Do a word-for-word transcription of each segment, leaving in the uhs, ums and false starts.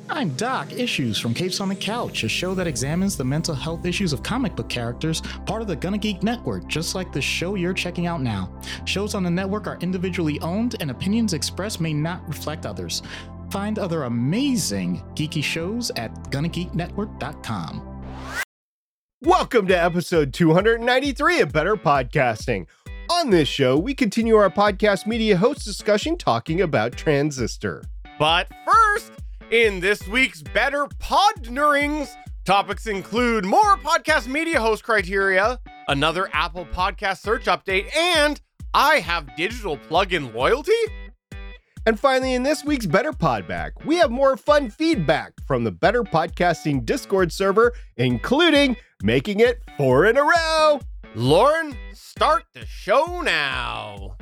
I'm Doc Issues from Capes on the Couch, a show that examines the mental health issues of comic book characters, part of the Gonna Geek Network, just like the show you're checking out now. Shows on the network are individually owned, and opinions expressed may not reflect others. Find other amazing geeky shows at gonna geek network dot com. Welcome to episode two ninety-three of Better Podcasting. On this show, we continue our podcast media host discussion talking about Transistor. But first, in this week's Better Podnerings, topics include more podcast media host criteria, another Apple Podcast search update, and I have digital plugin loyalty. And finally, in this week's Better Podback, we have more fun feedback from the Better Podcasting Discord server, including making it four in a row. Lauren, start the show now.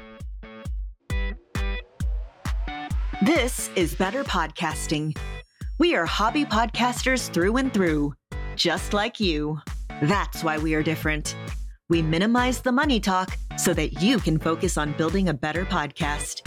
This is Better Podcasting. We are hobby podcasters through and through, just like you. That's why we are different. We minimize the money talk so that you can focus on building a better podcast.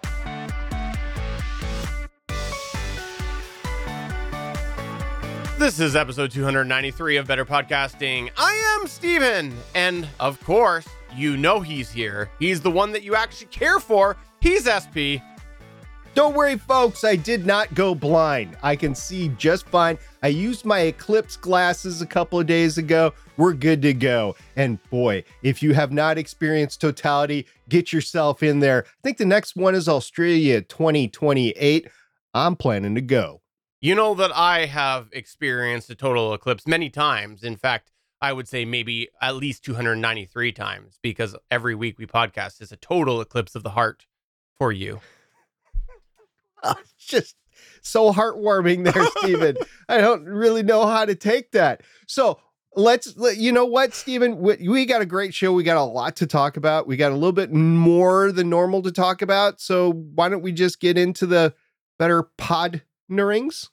This is episode two ninety-three of Better Podcasting. I am Steven, and of course, you know he's here. He's the one that you actually care for. He's S P. Don't worry, folks, I did not go blind. I can see just fine. I used my Eclipse glasses a couple of days ago. We're good to go. And boy, if you have not experienced totality, get yourself in there. I think the next one is Australia twenty twenty-eight. I'm planning to go. You know that I have experienced a total eclipse many times. In fact, I would say maybe at least two ninety-three times, because every week we podcast is a total eclipse of the heart for you. Oh, it's just so heartwarming there, Steven. I don't really know how to take that. So let's, you know what, Steven, we, we got a great show. We got a lot to talk about. We got a little bit more than normal to talk about. So why don't we just get into the Better Podnerings?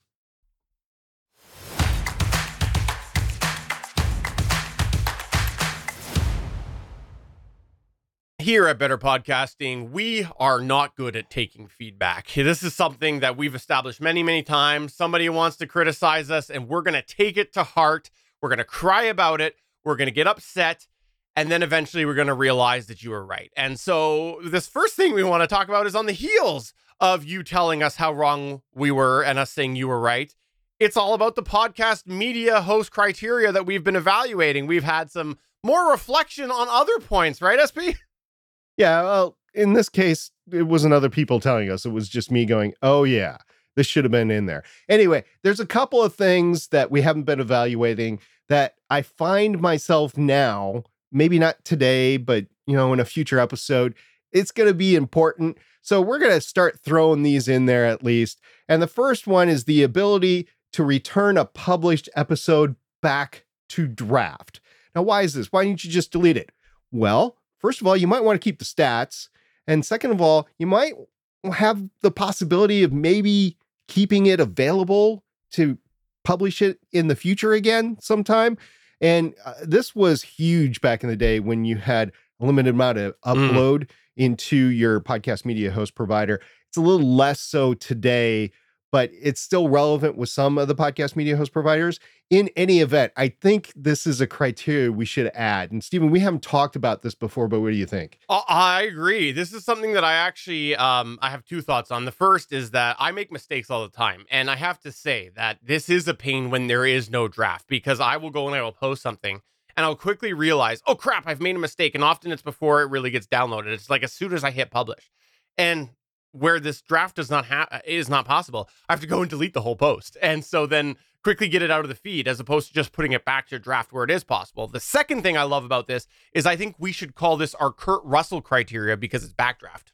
Here at Better Podcasting, we are not good at taking feedback. This is something that we've established many, many times. Somebody wants to criticize us, and we're going to take it to heart. We're going to cry about it. We're going to get upset. And then eventually we're going to realize that you were right. And so this first thing we want to talk about is on the heels of you telling us how wrong we were and us saying you were right. It's all about the podcast media host criteria that we've been evaluating. We've had some more reflection on other points, right, S P? Yeah, well, in this case, it wasn't other people telling us. It was just me going, oh, yeah, this should have been in there. Anyway, there's a couple of things that we haven't been evaluating that I find myself now, maybe not today, but, you know, in a future episode, it's going to be important. So we're going to start throwing these in there at least. And the first one is the ability to return a published episode back to draft. Now, why is this? Why didn't you just delete it? Well, first of all, you might want to keep the stats. And second of all, you might have the possibility of maybe keeping it available to publish it in the future again sometime. And uh, this was huge back in the day when you had a limited amount of upload mm. into your podcast media host provider. It's a little less so today, but it's still relevant with some of the podcast media host providers. In any event, I think this is a criteria we should add. And Steven, we haven't talked about this before, but what do you think? I agree. This is something that I actually, um, I have two thoughts on. The first is that I make mistakes all the time. And I have to say that this is a pain when there is no draft, because I will go and I will post something and I'll quickly realize, oh crap, I've made a mistake. And often it's before it really gets downloaded. It's like as soon as I hit publish. And where this draft does not have is not possible, I have to go and delete the whole post. And so then quickly get it out of the feed as opposed to just putting it back to draft where it is possible. The second thing I love about this is I think we should call this our Kurt Russell criteria because it's backdraft.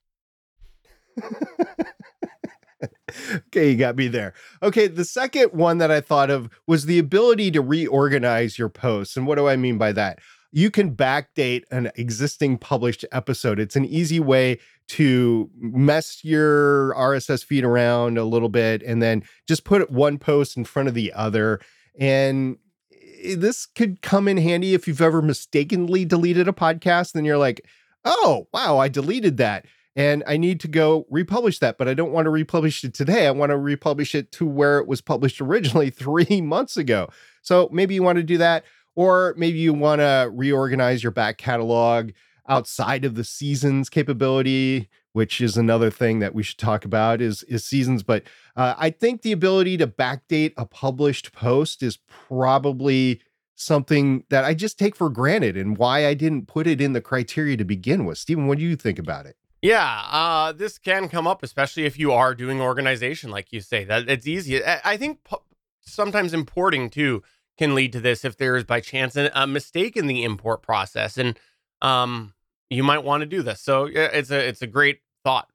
Okay, you got me there. Okay, the second one that I thought of was the ability to reorganize your posts. And what do I mean by that? You can backdate an existing published episode. It's an easy way to mess your R S S feed around a little bit and then just put one post in front of the other. And this could come in handy if you've ever mistakenly deleted a podcast. Then you're like, oh, wow, I deleted that. and I need to go republish that, but I don't want to republish it today. I want to republish it to where it was published originally three months ago. So maybe you want to do that, or maybe you want to reorganize your back catalog outside of the seasons capability, which is another thing that we should talk about is, is seasons. But uh, I think the ability to backdate a published post is probably something that I just take for granted, and why I didn't put it in the criteria to begin with. Stephen, what do you think about it? Yeah, uh, this can come up, especially if you are doing organization, like you say. That it's easy. I, I think pu- sometimes importing too can lead to this if there is by chance a, a mistake in the import process, and um, you might want to do this. So yeah, it's a it's a great thought.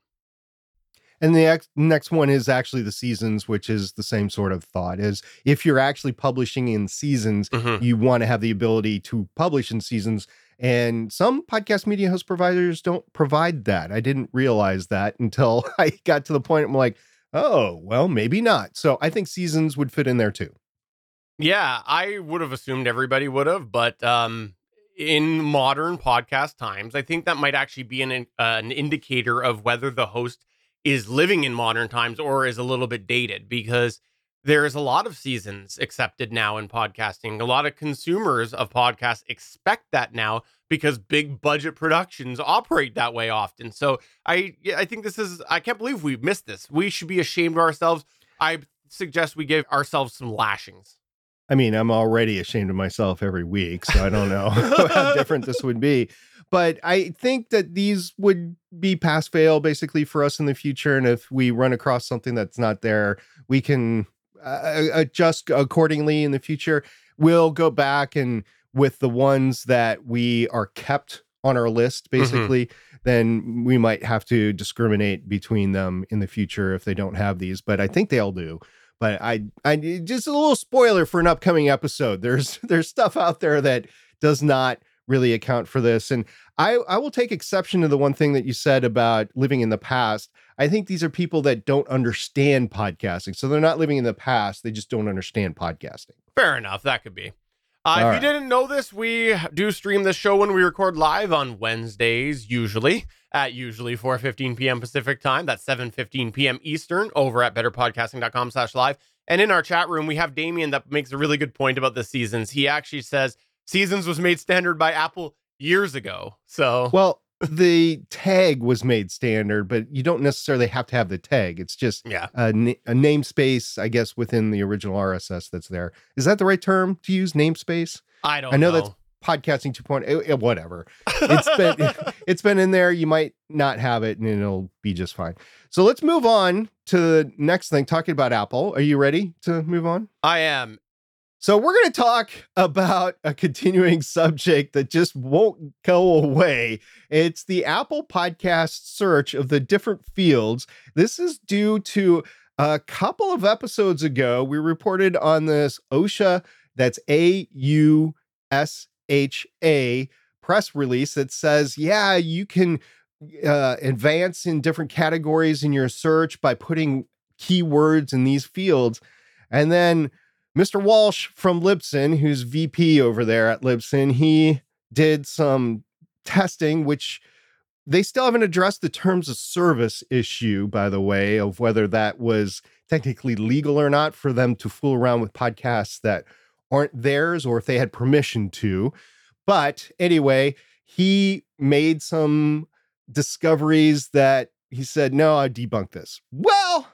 And the ex- next one is actually the seasons, which is the same sort of thought. Is if you're actually publishing in seasons, Mm-hmm. you want to have the ability to publish in seasons. And some podcast media host providers don't provide that. I didn't realize that until I got to the point I'm like, oh, well, maybe not. So I think seasons would fit in there too. Yeah, I would have assumed everybody would have, but um, in modern podcast times, I think that might actually be an uh, an indicator of whether the host is living in modern times or is a little bit dated, because there's a lot of seasons accepted now in podcasting. A lot of consumers of podcasts expect that now because big budget productions operate that way often. So I yeah, I think this is, I can't believe we missed this. We should be ashamed of ourselves. I suggest we give ourselves some lashings. I mean, I'm already ashamed of myself every week, so I don't know how different this would be. But I think that these would be pass fail basically for us in the future. And if we run across something that's not there, we can uh, adjust accordingly in the future. We'll go back and with the ones that we are kept on our list, basically, mm-hmm. then we might have to discriminate between them in the future if they don't have these. But I think they all do. But I, I just a little spoiler for an upcoming episode. There's there's stuff out there that does not really account for this. And I, I will take exception to the one thing that you said about living in the past. I think these are people that don't understand podcasting. So they're not living in the past. They just don't understand podcasting. Fair enough. That could be. Uh, if right. you didn't know this, we do stream this show when we record live on Wednesdays, usually at usually four fifteen p.m. Pacific time. That's seven fifteen p.m. Eastern over at betterpodcasting.com slash live. And in our chat room, we have Damien that makes a really good point about the seasons. He actually says seasons was made standard by Apple years ago. So, well, the tag was made standard, but you don't necessarily have to have the tag. It's just yeah. a, a namespace, I guess, within the original R S S that's there. Is that the right term to use, namespace? I don't I know, know. That's podcasting two point oh, whatever. It's been it's been in there. You might not have it and it'll be just fine. So let's move on to the next thing, talking about Apple. Are you ready to move on? I am. So we're going to talk about a continuing subject that just won't go away. It's the Apple Podcast search of the different fields. This is due to a couple of episodes ago. We reported on this OSHA, that's A U S H A, press release that says, yeah, you can uh, advance in different categories in your search by putting keywords in these fields. And then Mister Walsh from Libsyn, who's V P over there at Libsyn, he did some testing, which they still haven't addressed the terms of service issue, by the way, of whether that was technically legal or not for them to fool around with podcasts that aren't theirs or if they had permission to. But anyway, he made some discoveries that he said, no, I debunked this. Well,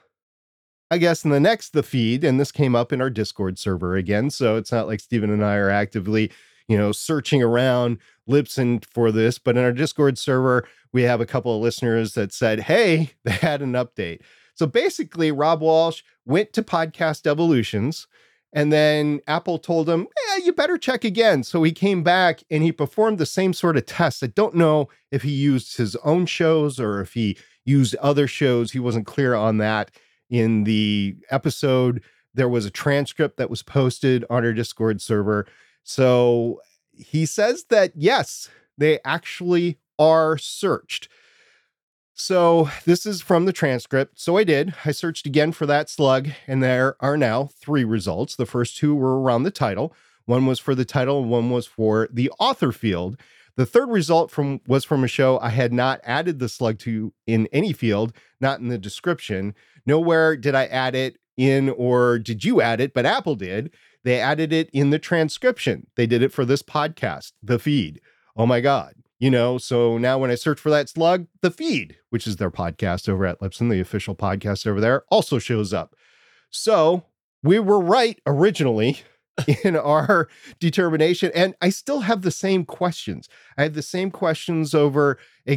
I guess in the next, the feed, and this came up in our Discord server again, so it's not like Stephen and I are actively, you know, searching around Libsyn for this, but in our Discord server, we have a couple of listeners that said, hey, they had an update. So basically, Rob Walsh went to Podcast Evolutions, and then Apple told him, yeah, you better check again. So he came back and he performed the same sort of tests. I don't know if he used his own shows or if he used other shows. He wasn't clear on that. In the episode, there was a transcript that was posted on our Discord server. So he says that, yes, they actually are searched. So this is from the transcript. So I did. I searched again for that slug, and there are now three results. The first two were around the title. One was for the title, and one was for the author field. The third result from was from a show I had not added the slug to in any field, not in the description. Nowhere did I add it in, or did you add it? But Apple did. They added it in the transcription. They did it for this podcast, the feed. Oh my God. You know, so now when I search for that slug, the feed, which is their podcast over at Libsyn, the official podcast over there, also shows up. So we were right originally in our determination. And I still have the same questions. I have the same questions over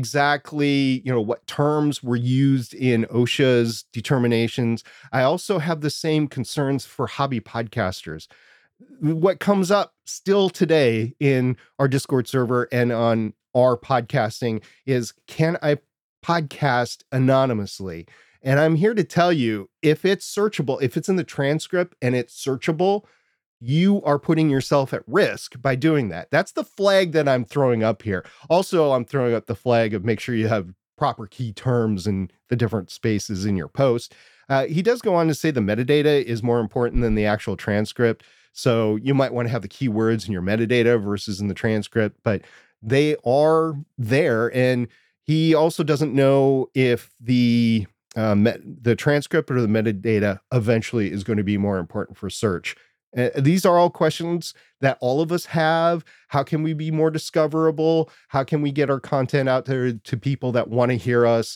exactly, you know, what terms were used in OSHA's determinations. I also have the same concerns for hobby podcasters. What comes up still today in our Discord server and on our podcasting is, can I podcast anonymously? And I'm here to tell you, if it's searchable, if it's in the transcript and it's searchable, you are putting yourself at risk by doing that. That's the flag that I'm throwing up here. Also, I'm throwing up the flag of make sure you have proper key terms in the different spaces in your post. Uh, he does go on to say the metadata is more important than the actual transcript. So you might want to have the keywords in your metadata versus in the transcript, but they are there. And he also doesn't know if the uh, met- the transcript or the metadata eventually is going to be more important for search. Uh, these are all questions that all of us have. How can we be more discoverable? How can we get our content out there to people that want to hear us?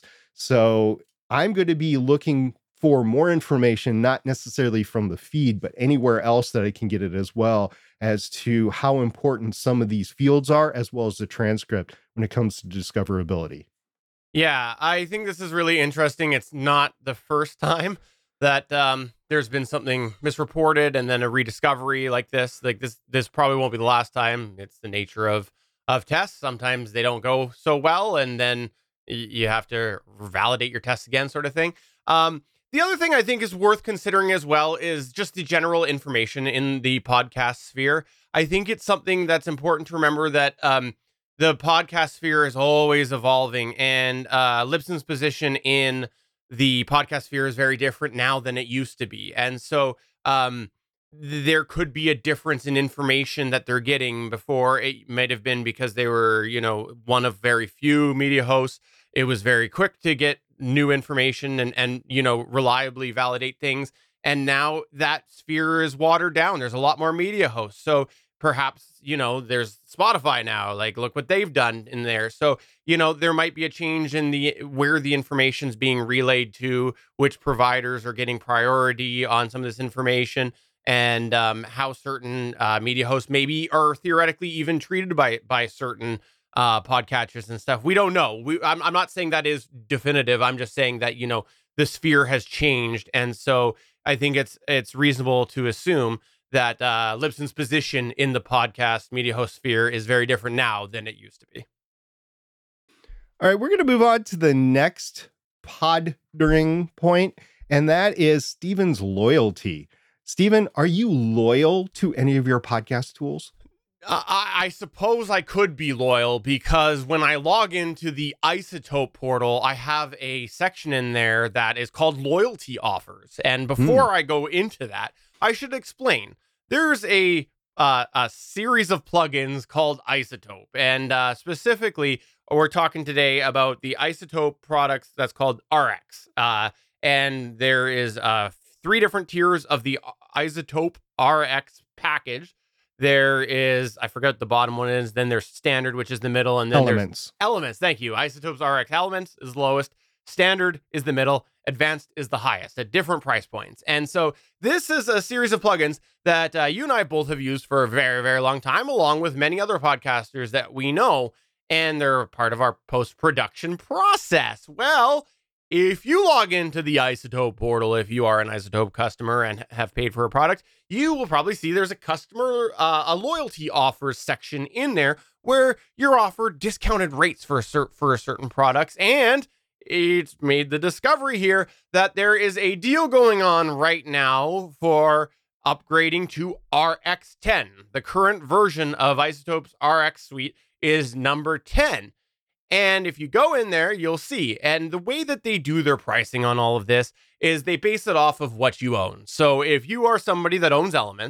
So I'm going to be looking for more information, not necessarily from the feed, but anywhere else that I can get it as well, as to how important some of these fields are, as well as the transcript when it comes to discoverability. Yeah, I think this is really interesting. It's not the first time that um, there's been something misreported and then a rediscovery like this. Like this, this probably won't be the last time. It's the nature of of tests. Sometimes they don't go so well, and then y- you have to validate your tests again, sort of thing. Um, the other thing I think is worth considering as well is just the general information in the podcast sphere. I think it's something that's important to remember that um, the podcast sphere is always evolving, and uh, Libsyn's position in the podcast sphere is very different now than it used to be. And so um, th- there could be a difference in information that they're getting. Before, it might have been because they were, you know, one of very few media hosts. It was very quick to get new information and, and, you know, reliably validate things. And now that sphere is watered down. There's a lot more media hosts. So perhaps, you know, there's Spotify now, like, look what they've done in there. So, you know, there might be a change in the where the information's being relayed to, which providers are getting priority on some of this information, and um, how certain uh, media hosts maybe are theoretically even treated by by certain uh, podcatchers and stuff. We don't know. We, I'm, I'm not saying that is definitive. I'm just saying that, you know, the sphere has changed. And so I think it's it's reasonable to assume that uh, Libsyn's position in the podcast media host sphere is very different now than it used to be. All right, we're going to move on to the next pondering point, and that is Stephen's loyalty. Stephen, are you loyal to any of your podcast tools? Uh, I, I suppose I could be loyal, because when I log into the iZotope portal, I have a section in there that is called loyalty offers. And before mm. I go into that, I should explain. There's a uh, a series of plugins called iZotope, and uh, specifically, we're talking today about the iZotope products that's called R X. Uh, and there is uh, three different tiers of the iZotope R X package. There is, I forgot the bottom one is, then there's standard, which is the middle, and then Elements. there's elements. Thank you. iZotope's R X Elements is the lowest. Standard is the middle. Advanced is the highest at different price points. And so this is a series of plugins that uh, you and I both have used for a very, very long time, along with many other podcasters that we know, and they're part of our post-production process. Well, if you log into the iZotope portal, if you are an iZotope customer and have paid for a product, you will probably see there's a customer, uh, a loyalty offers section in there where you're offered discounted rates for a cer- for certain products. And it's made the discovery here that there is a deal going on right now for upgrading to R X ten. The current version of iZotope's R X suite is number ten. And if you go in there, you'll see. And the way that they do their pricing on all of this is they base it off of what you own. So if you are somebody that owns Elements,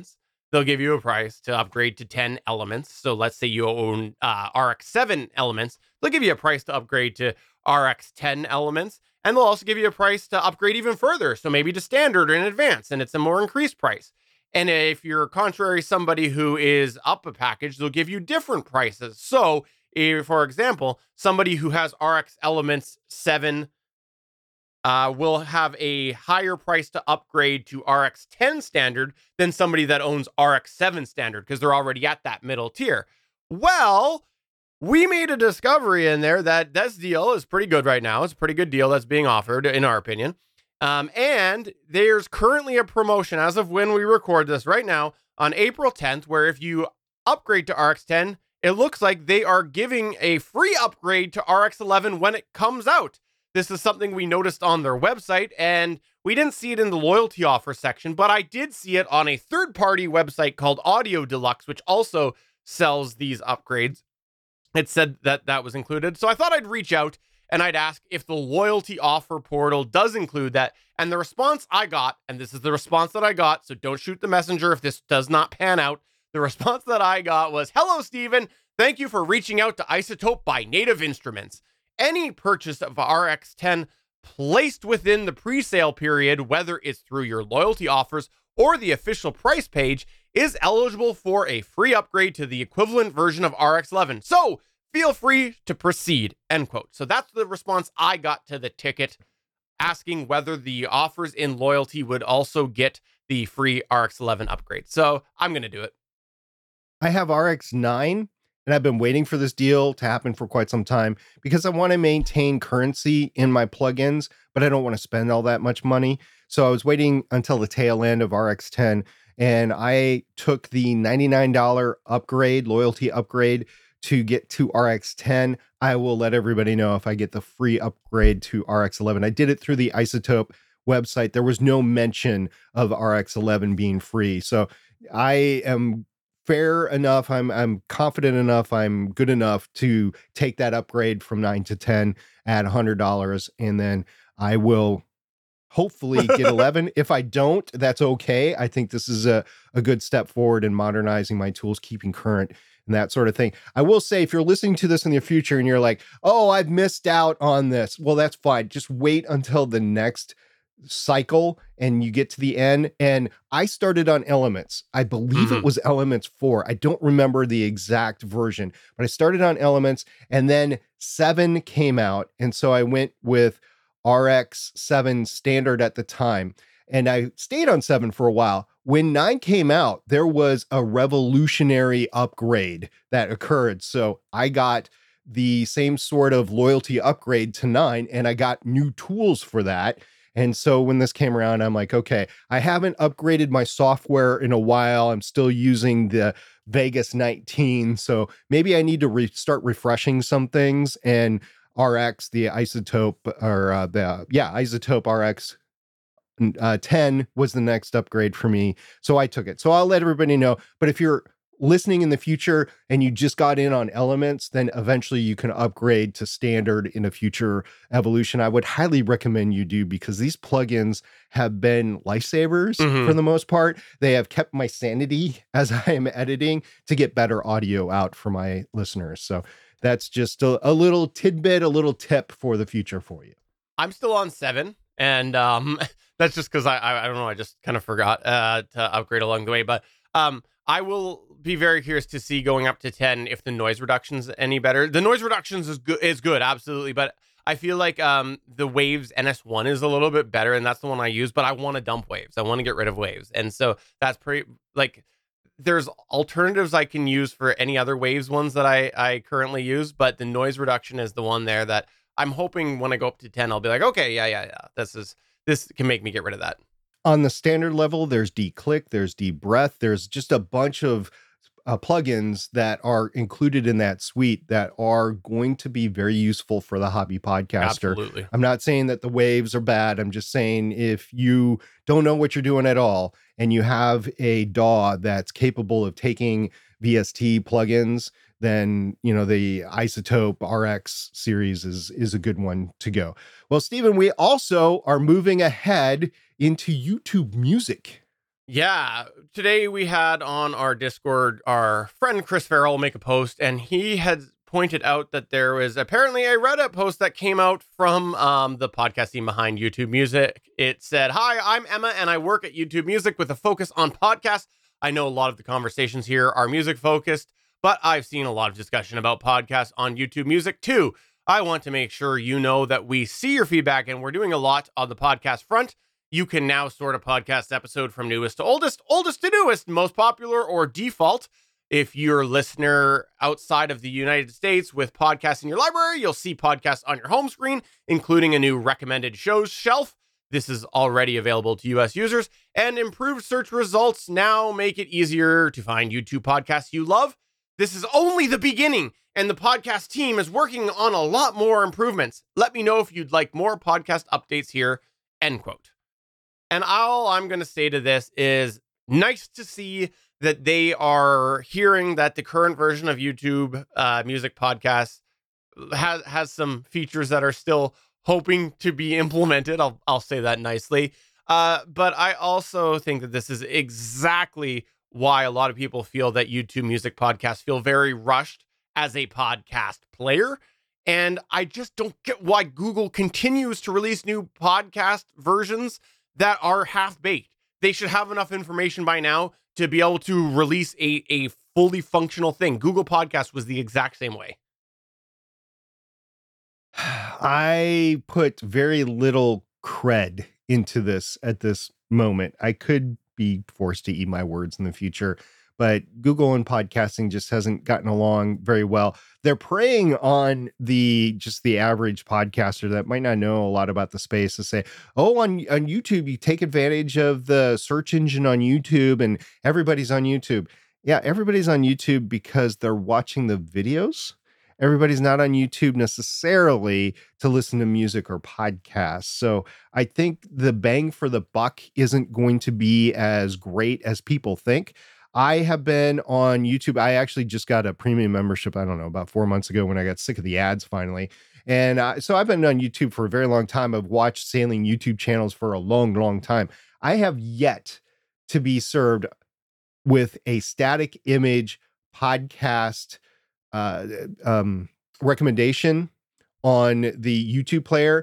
they'll give you a price to upgrade to ten elements. So let's say you own uh, R X seven elements. They'll give you a price to upgrade to R X ten elements. And they'll also give you a price to upgrade even further. So maybe to standard or in advance, and it's a more increased price. And if you're contrary somebody who is up a package, they'll give you different prices. So if, for example, somebody who has R X Elements seven uh, will have a higher price to upgrade to R X ten standard than somebody that owns R X seven standard because they're already at that middle tier. Well, we made a discovery in there that this deal is pretty good right now. It's a pretty good deal that's being offered, in our opinion. Um, and there's currently a promotion as of when we record this right now on April tenth, where if you upgrade to R X ten, it looks like they are giving a free upgrade to R X eleven when it comes out. This is something we noticed on their website, and we didn't see it in the loyalty offer section, but I did see it on a third-party website called Audio Deluxe, which also sells these upgrades. It said that that was included. So I thought I'd reach out and I'd ask if the loyalty offer portal does include that. And the response I got, and this is the response that I got, so don't shoot the messenger if this does not pan out. The response that I got was, "Hello, Stephen. Thank you for reaching out to iZotope by Native Instruments. Any purchase of R X ten placed within the pre-sale period, whether it's through your loyalty offers or the official price page, is eligible for a free upgrade to the equivalent version of R X eleven. So feel free to proceed," end quote. So that's the response I got to the ticket, asking whether the offers in loyalty would also get the free R X eleven upgrade. So I'm going to do it. I have R X nine, and I've been waiting for this deal to happen for quite some time because I want to maintain currency in my plugins, but I don't want to spend all that much money. So I was waiting until the tail end of R X ten, and I took the ninety-nine dollars upgrade, loyalty upgrade, to get to R X ten. I will let everybody know if I get the free upgrade to R X eleven. I did it through the iZotope website. There was no mention of R X eleven being free. So I am fair enough. I'm I'm confident enough. I'm good enough to take that upgrade from nine to ten at one hundred dollars. And then I will hopefully get eleven. If I don't, that's okay. I think this is a, a good step forward in modernizing my tools, keeping current, and that sort of thing. I will say, if you're listening to this in the future and you're like, "Oh, I've missed out on this," well, that's fine. Just wait until the next cycle and you get to the end. And I started on Elements. I believe mm-hmm. it was Elements four. I don't remember the exact version, but I started on Elements, and then seven came out. And so I went with R X seven standard at the time, and I stayed on seven for a while. When nine came out, there was a revolutionary upgrade that occurred. So I got the same sort of loyalty upgrade to nine, and I got new tools for that. And so when this came around, I'm like, okay, I haven't upgraded my software in a while. I'm still using the Vegas nineteen. So maybe I need to re- start refreshing some things. And R X, the iZotope, or uh, the, yeah, iZotope R X uh, ten was the next upgrade for me. So I took it. So I'll let everybody know. But if you're listening in the future and you just got in on Elements, then eventually you can upgrade to standard in a future evolution. I would highly recommend you do, because these plugins have been lifesavers mm-hmm. for the most part. They have kept my sanity as I am editing to get better audio out for my listeners. So that's just a, a little tidbit, a little tip for the future for you. I'm still on seven, and um, that's just because I, I I don't know, I just kind of forgot uh, to upgrade along the way. But um, I will be very curious to see going up to ten if the noise reduction's any better. The noise reductions is good, is good, absolutely. But I feel like um, the Waves N S one is a little bit better, and that's the one I use. But I want to dump Waves. I want to get rid of Waves, and so that's pretty like. There's alternatives I can use for any other Waves ones that I, I currently use, but the noise reduction is the one there that I'm hoping when I go up to ten, I'll be like, okay, yeah, yeah, yeah. This is this can make me get rid of that. On the standard level, there's D-Click, there's D-Breath, there's just a bunch of uh, plugins that are included in that suite that are going to be very useful for the hobby podcaster. Absolutely. I'm not saying that the Waves are bad. I'm just saying if you don't know what you're doing at all and you have a D A W that's capable of taking V S T plugins, then, you know, the iZotope R X series is, is a good one to go. Well, Stephen, we also are moving ahead into YouTube Music. Yeah, today we had on our Discord our friend Chris Farrell make a post, and he had pointed out that there was apparently a Reddit post that came out from um, the podcast team behind YouTube Music. It said, "Hi, I'm Emma, and I work at YouTube Music with a focus on podcasts. I know a lot of the conversations here are music focused, but I've seen a lot of discussion about podcasts on YouTube Music too. I want to make sure you know that we see your feedback, and we're doing a lot on the podcast front. You can now sort a podcast episode from newest to oldest, oldest to newest, most popular or default. If you're a listener outside of the United States with podcasts in your library, you'll see podcasts on your home screen, including a new recommended shows shelf. This is already available to U S users, and improved search results now make it easier to find YouTube podcasts you love. This is only the beginning, and the podcast team is working on a lot more improvements. Let me know if you'd like more podcast updates here," end quote. And all I'm going to say to this is nice to see that they are hearing that the current version of YouTube uh, Music Podcasts has has some features that are still hoping to be implemented. I'll I'll say that nicely. Uh, but I also think that this is exactly why a lot of people feel that YouTube Music Podcasts feel very rushed as a podcast player. And I just don't get why Google continues to release new podcast versions that are half-baked. They should have enough information by now to be able to release a, a fully functional thing. Google Podcast was the exact same way. I put very little cred into this at this moment. I could be forced to eat my words in the future, but Google and podcasting just hasn't gotten along very well. They're preying on the just the average podcaster that might not know a lot about the space to say, oh, on, on YouTube, you take advantage of the search engine on YouTube and everybody's on YouTube. Yeah, everybody's on YouTube because they're watching the videos. Everybody's not on YouTube necessarily to listen to music or podcasts. So I think the bang for the buck isn't going to be as great as people think. I have been on YouTube. I actually just got a premium membership, I don't know, about four months ago when I got sick of the ads finally. And uh, so I've been on YouTube for a very long time. I've watched sailing YouTube channels for a long, long time. I have yet to be served with a static image podcast uh, um, recommendation on the YouTube player,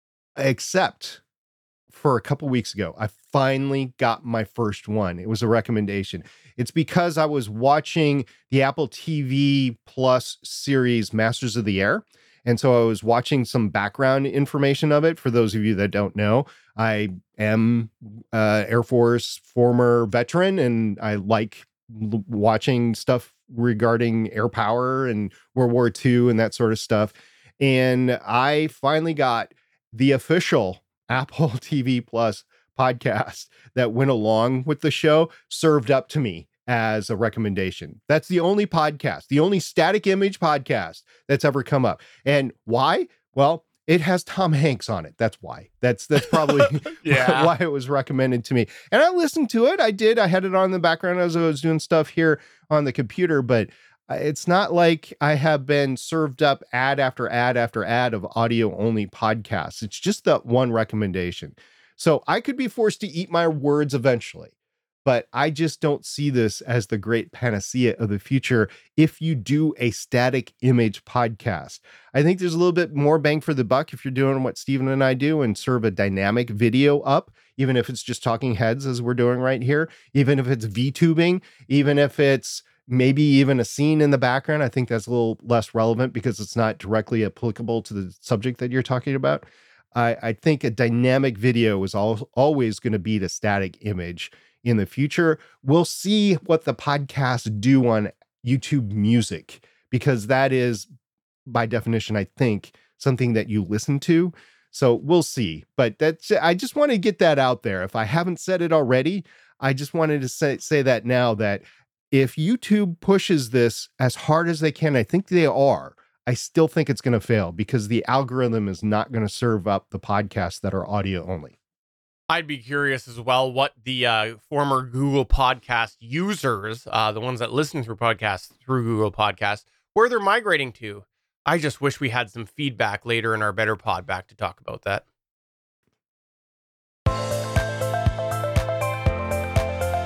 except for a couple weeks ago. I finally got my first one. It was a recommendation. It's because I was watching the Apple T V Plus series Masters of the Air. And so I was watching some background information of it. For those of you that don't know, I am uh Air Force former veteran, and I like l- watching stuff regarding air power and World War Two and that sort of stuff. And I finally got the official Apple T V Plus podcast that went along with the show served up to me as a recommendation. That's the only podcast, the only static image podcast that's ever come up. And why? Well, it has Tom Hanks on it. That's why. That's that's probably Yeah. why it was recommended to me. And I listened to it. I did. I had it on in the background as I was doing stuff here on the computer, but it's not like I have been served up ad after ad after ad of audio only podcasts. It's just that one recommendation. So I could be forced to eat my words eventually, but I just don't see this as the great panacea of the future if you do a static image podcast. I think there's a little bit more bang for the buck if you're doing what Stephen and I do and serve a dynamic video up, even if it's just talking heads as we're doing right here, even if it's VTubing, even if it's maybe even a scene in the background. I think that's a little less relevant because it's not directly applicable to the subject that you're talking about. I, I think a dynamic video is al- always going to beat a static image in the future. We'll see what the podcasts do on YouTube Music, because that is, by definition, I think, something that you listen to. So we'll see. But that's, I just want to get that out there. If I haven't said it already, I just wanted to say, say that now, that if YouTube pushes this as hard as they can, I think they are, I still think it's going to fail because the algorithm is not going to serve up the podcasts that are audio only. I'd be curious as well what the uh, former Google Podcast users, uh, the ones that listen through podcasts through Google Podcasts, where they're migrating to. I just wish we had some feedback later in our Better Pod back to talk about that.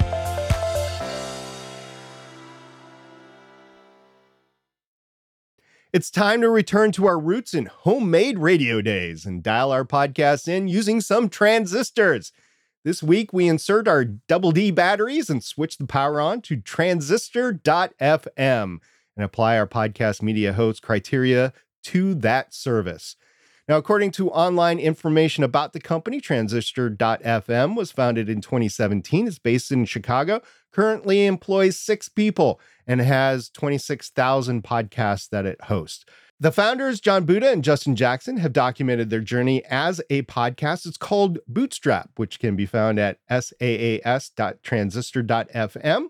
It's time to return to our roots in homemade radio days and dial our podcast in using some transistors. This week, we insert our double D batteries and switch the power on to transistor dot f m and apply our podcast media host criteria to that service. Now, according to online information about the company, transistor dot f m was founded in twenty seventeen. It's based in Chicago, currently employs six people, and has twenty-six thousand podcasts that it hosts. The founders, John Buda and Justin Jackson, have documented their journey as a podcast. It's called Bootstrap, which can be found at saas dot transistor dot f m.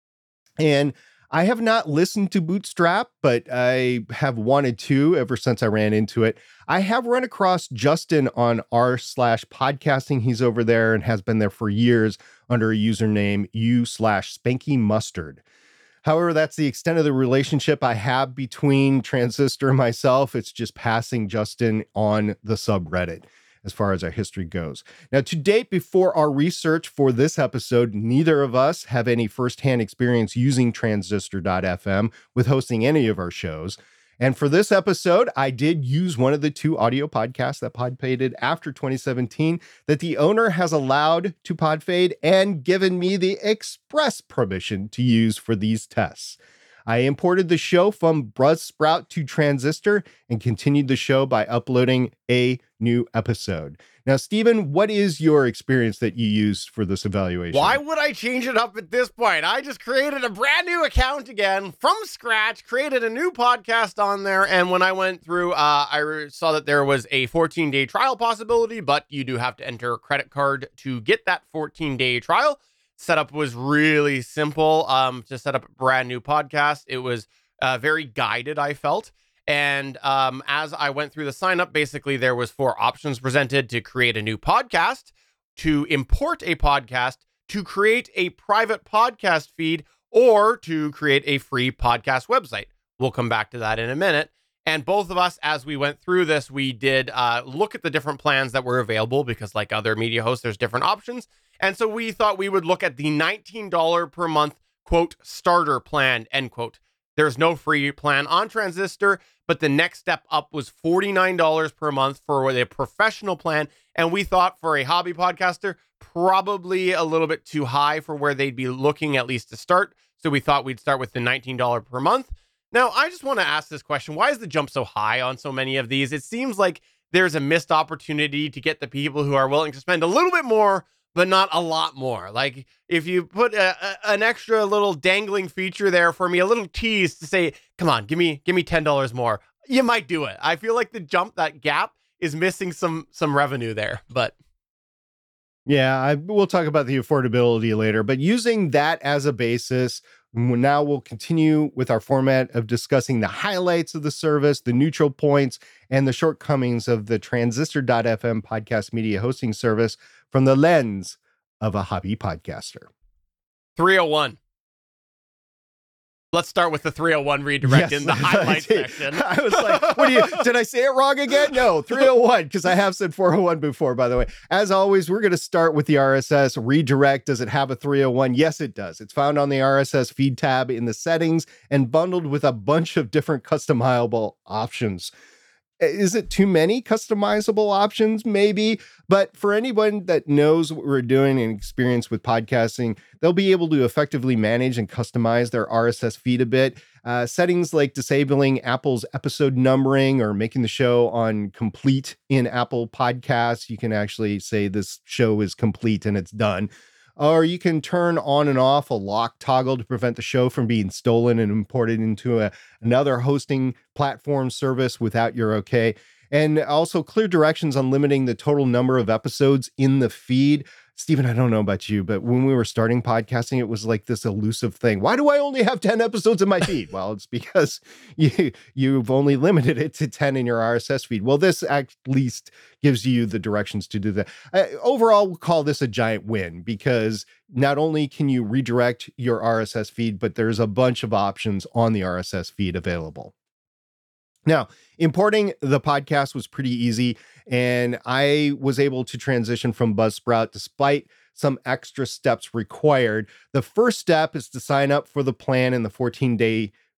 And I have not listened to Bootstrap, but I have wanted to ever since I ran into it. I have run across Justin on r slash podcasting. He's over there and has been there for years under a username u slash Spanky Mustard. However, that's the extent of the relationship I have between Transistor and myself. It's just passing Justin on the subreddit as far as our history goes. Now, to date, before our research for this episode, neither of us have any firsthand experience using transistor dot f m with hosting any of our shows. And for this episode, I did use one of the two audio podcasts that Podfaded after twenty seventeen that the owner has allowed to Podfade and given me the express permission to use for these tests. I imported the show from Buzzsprout to Transistor and continued the show by uploading a new episode. Now, Stephen, what is your experience that you used for this evaluation? Why would I change it up at this point? I just created a brand new account again from scratch, created a new podcast on there, and when I went through, uh, I saw that there was a fourteen-day trial possibility, but you do have to enter a credit card to get that fourteen-day trial. Setup was really simple um, to set up a brand new podcast. It was uh, very guided, I felt. And um, as I went through the sign up, basically there was four options presented: to create a new podcast, to import a podcast, to create a private podcast feed, or to create a free podcast website. We'll come back to that in a minute. And both of us, as we went through this, we did uh, look at the different plans that were available because, like other media hosts, there's different options. And so we thought we would look at the nineteen dollars per month, quote, starter plan, end quote. There's no free plan on Transistor, but the next step up was forty-nine dollars per month for the professional plan. And we thought for a hobby podcaster, probably a little bit too high for where they'd be looking at least to start. So we thought we'd start with the nineteen dollars per month. Now, I just want to ask this question. Why is the jump so high on so many of these? It seems like there's a missed opportunity to get the people who are willing to spend a little bit more, but not a lot more. Like, if you put a, a, an extra little dangling feature there for me, a little tease to say, come on, give me give me ten dollars more, you might do it. I feel like the jump, that gap, is missing some some revenue there. But yeah, I, we'll talk about the affordability later. But using that as a basis, now we'll continue with our format of discussing the highlights of the service, the neutral points, and the shortcomings of the transistor dot f m podcast media hosting service from the lens of a hobby podcaster. three oh one. Let's start with the three oh one redirect yes, in the highlight section. I was like, what do you, did I say it wrong again? No, three oh one, because I have said four oh one before, by the way. As always, we're going to start with the R S S redirect. Does it have a three oh one? Yes, it does. It's found on the R S S feed tab in the settings and bundled with a bunch of different customizable options. Is it too many customizable options? Maybe. But for anyone that knows what we're doing and experience with podcasting, they'll be able to effectively manage and customize their R S S feed a bit. Uh, settings like disabling Apple's episode numbering or making the show on complete in Apple Podcasts. You can actually say this show is complete and it's done. Or you can turn on and off a lock toggle to prevent the show from being stolen and imported into a, another hosting platform service without your okay. And also clear directions on limiting the total number of episodes in the feed. Stephen, I don't know about you, but when we were starting podcasting, it was like this elusive thing. Why do I only have ten episodes in my feed? Well, it's because you, you've only limited it to ten in your R S S feed. Well, this at least gives you the directions to do that. Uh, overall, we'll call this a giant win because not only can you redirect your R S S feed, but there's a bunch of options on the R S S feed available. Now, importing the podcast was pretty easy, and I was able to transition from Buzzsprout despite some extra steps required. The first step is to sign up for the plan in the fourteen-day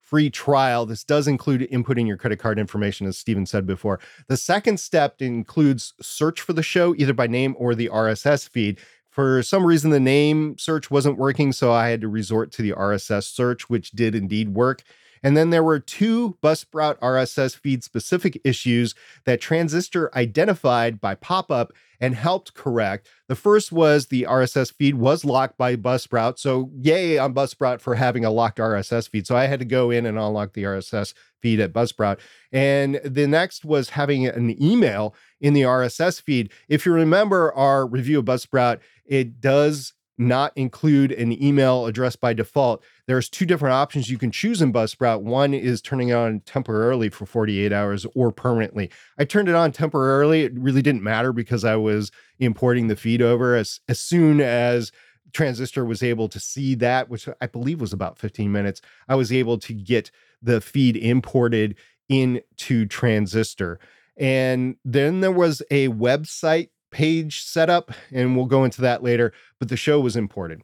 free trial. This does include inputting your credit card information, as Steven said before. The second step includes search for the show, either by name or the R S S feed. For some reason, the name search wasn't working, so I had to resort to the R S S search, which did indeed work. And then there were two Buzzsprout R S S feed specific issues that Transistor identified by pop-up and helped correct. The first was the R S S feed was locked by Buzzsprout. So yay on Buzzsprout for having a locked R S S feed. So I had to go in and unlock the R S S feed at Buzzsprout. And the next was having an email in the R S S feed. If you remember our review of Buzzsprout, it does not include an email address by default. There's two different options you can choose in Buzzsprout. One is turning it on temporarily for forty-eight hours or permanently. I turned it on temporarily. It really didn't matter because I was importing the feed over. As, as soon as Transistor was able to see that, which I believe was about fifteen minutes, I was able to get the feed imported into Transistor. And then there was a website page setup, and we'll go into that later, but the show was imported.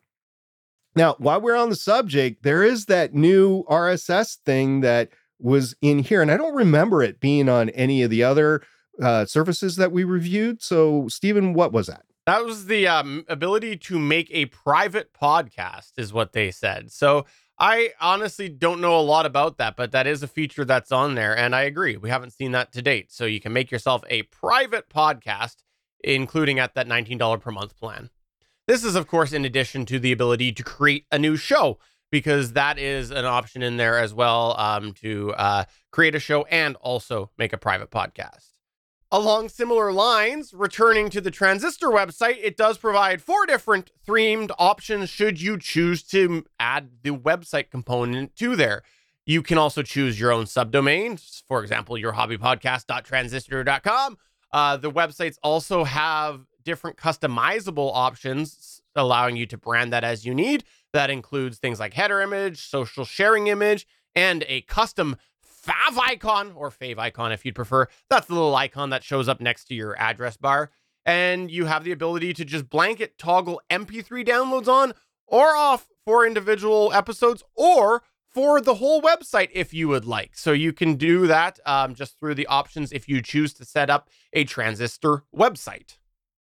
Now, while we're on the subject, there is that new R S S thing that was in here, and I don't remember it being on any of the other uh, services that we reviewed. So, Steven, what was that? That was the um, ability to make a private podcast, is what they said. So I honestly don't know a lot about that, but that is a feature that's on there. And I agree, we haven't seen that to date. So you can make yourself a private podcast, including at that nineteen dollars per month plan. This is, of course, in addition to the ability to create a new show, because that is an option in there as well, um, to uh, create a show and also make a private podcast. Along similar lines, returning to the Transistor website, it does provide four different themed options should you choose to add the website component to there. You can also choose your own subdomain, for example, your hobby podcast dot transistor dot com. Uh, the websites also have different customizable options, allowing you to brand that as you need. That includes things like header image, social sharing image, and a custom fav icon, or fave icon if you'd prefer. That's the little icon that shows up next to your address bar. And you have the ability to just blanket toggle M P three downloads on or off for individual episodes, or for the whole website if you would like. So you can do that um, just through the options if you choose to set up a Transistor website.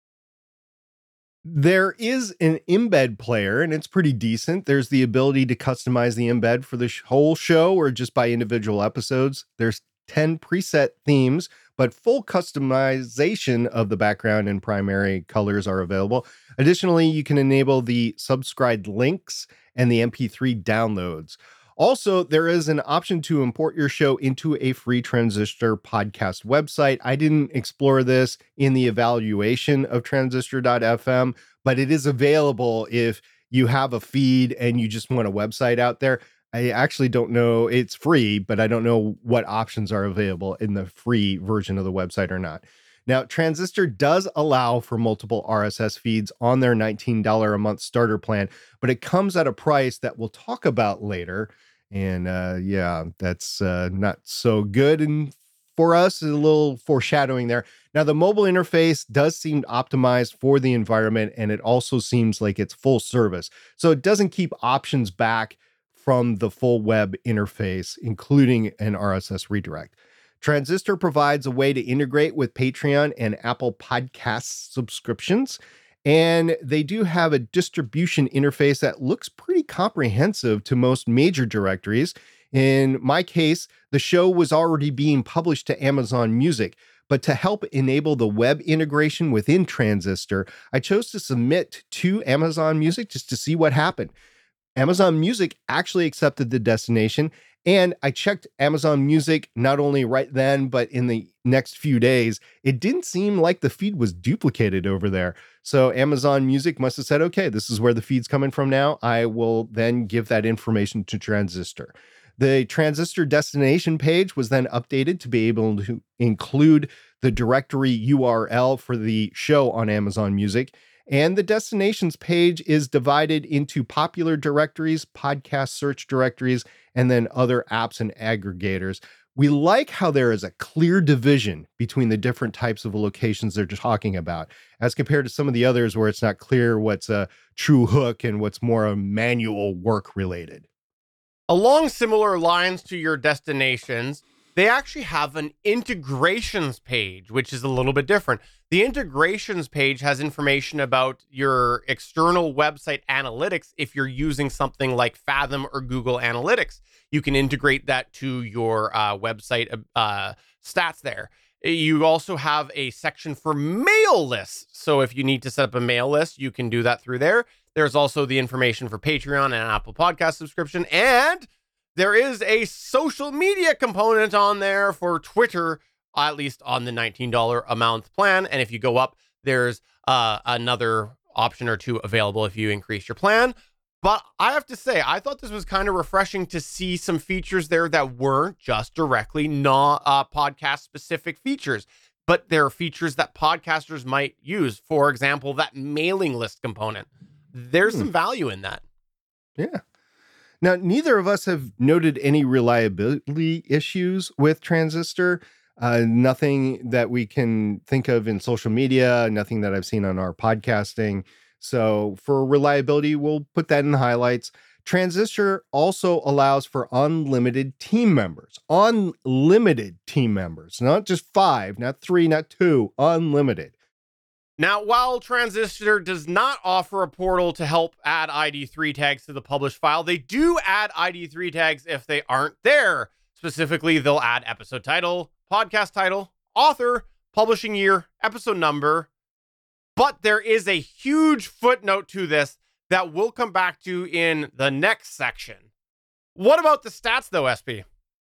There is an embed player, and it's pretty decent. There's the ability to customize the embed for the sh- whole show or just by individual episodes. There's ten preset themes, but full customization of the background and primary colors are available. Additionally, you can enable the subscribed links and the M P three downloads. Also, there is an option to import your show into a free Transistor podcast website. I didn't explore this in the evaluation of transistor dot f m, but it is available if you have a feed and you just want a website out there. I actually don't know. It's free, but I don't know what options are available in the free version of the website or not. Now, Transistor does allow for multiple R S S feeds on their nineteen dollars a month starter plan, but it comes at a price that we'll talk about later. And uh, yeah, that's uh, not so good. And for us, a little foreshadowing there. Now, the mobile interface does seem optimized for the environment, and it also seems like it's full service. So it doesn't keep options back from the full web interface, including an R S S redirect. Transistor provides a way to integrate with Patreon and Apple Podcasts subscriptions. And they do have a distribution interface that looks pretty comprehensive to most major directories. In my case, the show was already being published to Amazon Music, but to help enable the web integration within Transistor, I chose to submit to Amazon Music just to see what happened. Amazon Music actually accepted the destination, and I checked Amazon Music not only right then, but in the next few days. It didn't seem like the feed was duplicated over there. So Amazon Music must have said, okay, this is where the feed's coming from now. I will then give that information to Transistor. The Transistor destination page was then updated to be able to include the directory U R L for the show on Amazon Music. And the destinations page is divided into popular directories, podcast search directories, and then other apps and aggregators. We like how there is a clear division between the different types of locations they're talking about, as compared to some of the others where it's not clear what's a true hook and what's more a manual work related. Along similar lines to your destinations, they actually have an integrations page, which is a little bit different. The integrations page has information about your external website analytics. If you're using something like Fathom or Google Analytics, you can integrate that to your uh, website uh, stats there. You also have a section for mail lists. So if you need to set up a mail list, you can do that through there. There's also the information for Patreon and an Apple Podcast subscription. And there is a social media component on there for Twitter, at least on the nineteen dollars a month plan. And if you go up, there's uh, another option or two available if you increase your plan. But I have to say, I thought this was kind of refreshing to see some features there that weren't just directly not uh, podcast specific features, but they're features that podcasters might use. For example, that mailing list component. There's hmm. some value in that. Yeah. Now, neither of us have noted any reliability issues with Transistor. Uh, nothing that we can think of in social media, nothing that I've seen on our podcasting. So for reliability, we'll put that in the highlights. Transistor also allows for unlimited team members, unlimited team members, not just five, not three, not two, unlimited. Now, while Transistor does not offer a portal to help add I D three tags to the published file, they do add I D three tags if they aren't there. Specifically, they'll add episode title, podcast title, author, publishing year, episode number. But there is a huge footnote to this that we'll come back to in the next section. What about the stats, though, S P?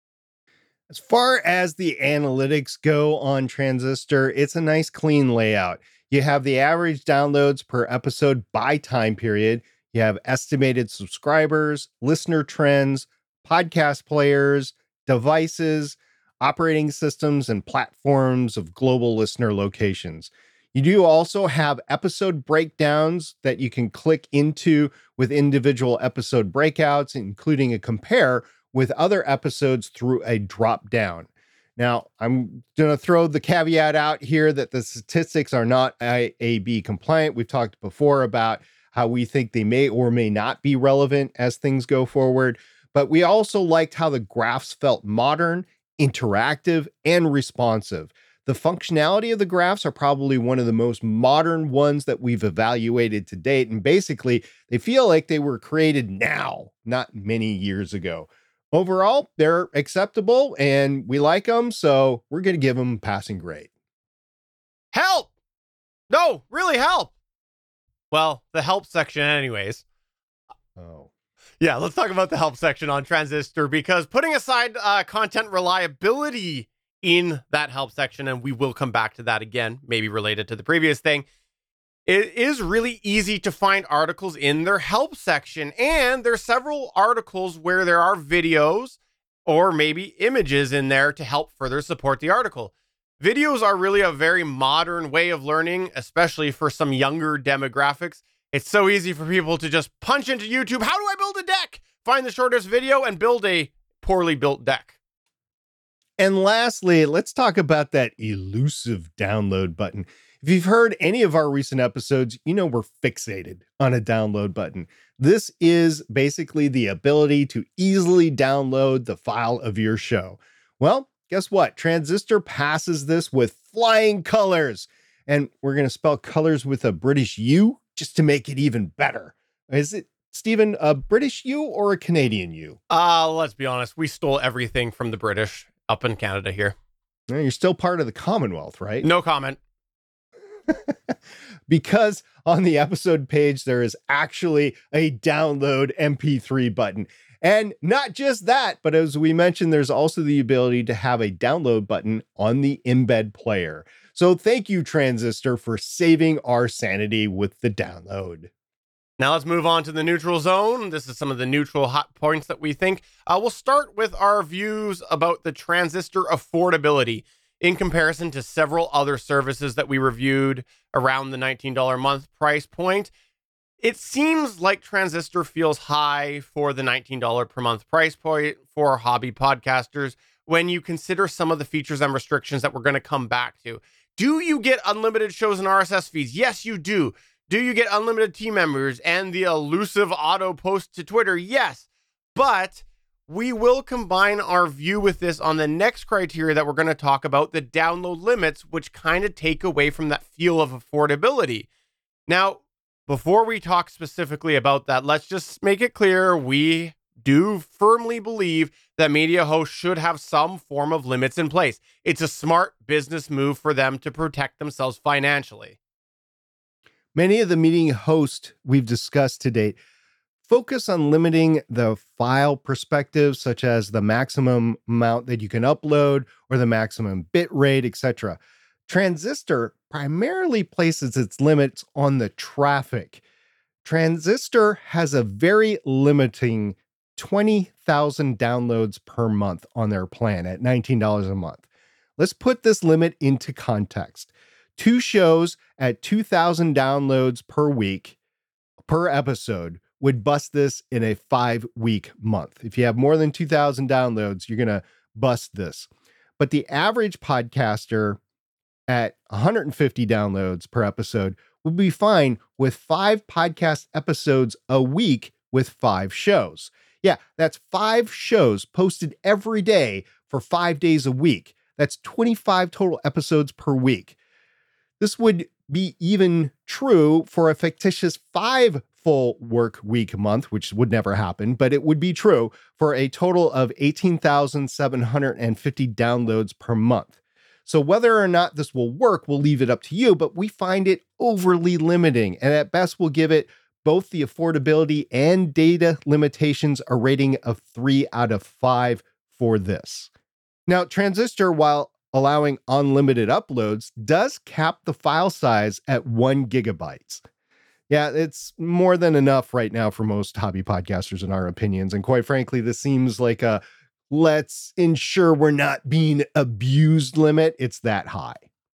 As far as the analytics go on Transistor, it's a nice, clean layout. You have the average downloads per episode by time period. You have estimated subscribers, listener trends, podcast players, devices, operating systems, and platforms of global listener locations. You do also have episode breakdowns that you can click into with individual episode breakouts, including a compare with other episodes through a drop down. Now, I'm going to throw the caveat out here that the statistics are not I A B compliant. We've talked before about how we think they may or may not be relevant as things go forward. But we also liked how the graphs felt modern, interactive, and responsive. The functionality of the graphs are probably one of the most modern ones that we've evaluated to date. And basically, they feel like they were created now, not many years ago. Overall, they're acceptable and we like them, so we're going to give them passing grade. Help! No, really help! Well, the help section anyways. Oh. Yeah, let's talk about the help section on Transistor, because putting aside uh, content reliability in that help section, and we will come back to that again, maybe related to the previous thing, it is really easy to find articles in their help section. And there's several articles where there are videos or maybe images in there to help further support the article. Videos are really a very modern way of learning, especially for some younger demographics. It's so easy for people to just punch into YouTube, how do I build a deck? Find the shortest video and build a poorly built deck. And lastly, let's talk about that elusive download button. If you've heard any of our recent episodes, you know we're fixated on a download button. This is basically the ability to easily download the file of your show. Well, guess what? Transistor passes this with flying colors. And we're going to spell colors with a British U just to make it even better. Is it, Stephen, a British U or a Canadian U? Uh, let's be honest. We stole everything from the British up in Canada here. Well, you're still part of the Commonwealth, right? No comment. Because on the episode page, there is actually a download M P three button. And not just that, but as we mentioned, there's also the ability to have a download button on the embed player. So thank you, Transistor, for saving our sanity with the download. Now let's move on to the neutral zone. This is some of the neutral hot points that we think. Uh, we'll start with our views about the Transistor affordability in comparison to several other services that we reviewed around the nineteen dollars a month price point. It seems like Transistor feels high for the nineteen dollars per month price point for hobby podcasters when you consider some of the features and restrictions that we're going to come back to. Do you get unlimited shows and R S S feeds? Yes, you do. Do you get unlimited team members and the elusive auto post to Twitter? Yes. But We will combine our view with this on the next criteria that we're going to talk about, the download limits, which kind of take away from that feel of affordability. Now, before we talk specifically about that, let's just make it clear we do firmly believe that media hosts should have some form of limits in place. It's a smart business move for them to protect themselves financially. Many of the media hosts we've discussed to date focus on limiting the file perspective, such as the maximum amount that you can upload or the maximum bit rate, et cetera. Transistor primarily places its limits on the traffic. Transistor has a very limiting twenty thousand downloads per month on their plan at nineteen dollars a month. Let's put this limit into context. Two shows at two thousand downloads per week, per episode, would bust this in a five-week month. If you have more than two thousand downloads, you're going to bust this. But the average podcaster at one hundred fifty downloads per episode would be fine with five podcast episodes a week with five shows. Yeah, that's five shows posted every day for five days a week. That's twenty-five total episodes per week. This would be even true for a fictitious five full work week month, which would never happen, but it would be true for a total of eighteen thousand seven hundred fifty downloads per month. So whether or not this will work, we'll leave it up to you, but we find it overly limiting, and at best we'll give it both the affordability and data limitations a rating of three out of five for this. Now, Transistor, while allowing unlimited uploads, does cap the file size at one gigabyte. Yeah, it's more than enough right now for most hobby podcasters in our opinions. And quite frankly, this seems like a let's ensure we're not being abused limit. It's that high.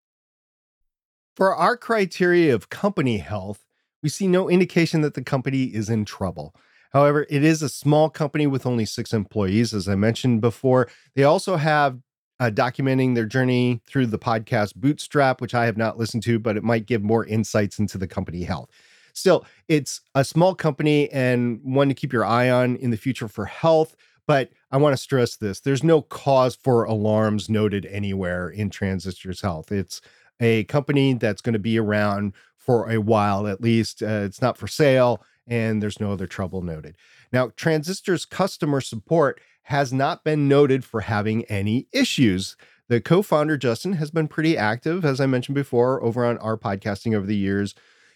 For our criteria of company health, we see no indication that the company is in trouble. However, it is a small company with only six employees, as I mentioned before. They also have uh, documenting their journey through the podcast Bootstrap, which I have not listened to, but it might give more insights into the company health. Still, it's a small company and one to keep your eye on in the future for health. But I want to stress this. There's no cause for alarms noted anywhere in Transistor's health. It's a company that's going to be around for a while, at least. Uh, it's not for sale, and there's no other trouble noted. Now, Transistor's customer support has not been noted for having any issues. The co-founder, Justin, has been pretty active, as I mentioned before, over on our podcasting over the years,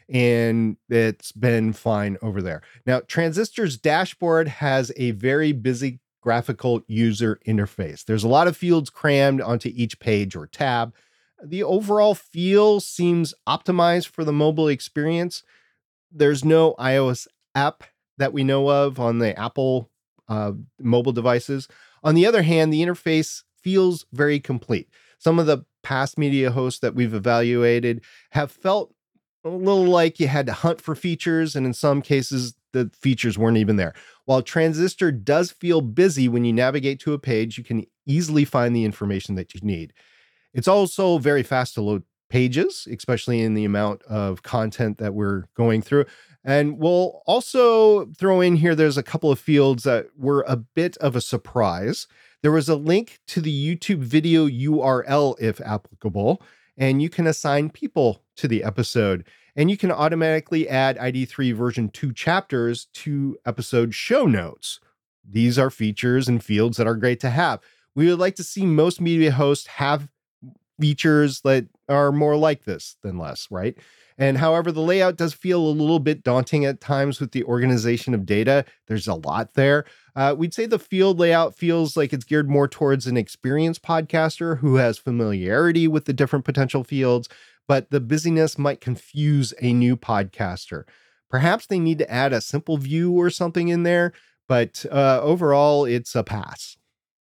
and it's been fine over there. Now, Transistor's dashboard has a very busy graphical user interface. There's a lot of fields crammed onto each page or tab. The overall feel seems optimized for the mobile experience. There's no iOS app that we know of on the Apple uh, mobile devices. On the other hand, the interface feels very complete. Some of the past media hosts that we've evaluated have felt a little like you had to hunt for features, and in some cases, the features weren't even there. While Transistor does feel busy when you navigate to a page, you can easily find the information that you need. It's also very fast to load pages, especially in the amount of content that we're going through. And we'll also throw in here, there's a couple of fields that were a bit of a surprise. There was a link to the YouTube video U R L, if applicable, and you can assign people to the episode. And you can automatically add I D three version two chapters to episode show notes. These are features and fields that are great to have. We would like to see most media hosts have features that are more like this than less, right? And however, the layout does feel a little bit daunting at times with the organization of data. There's a lot there. Uh, we'd say the field layout feels like it's geared more towards an experienced podcaster who has familiarity with the different potential fields, but the busyness might confuse a new podcaster. Perhaps they need to add a simple view or something in there, but uh, overall, it's a pass.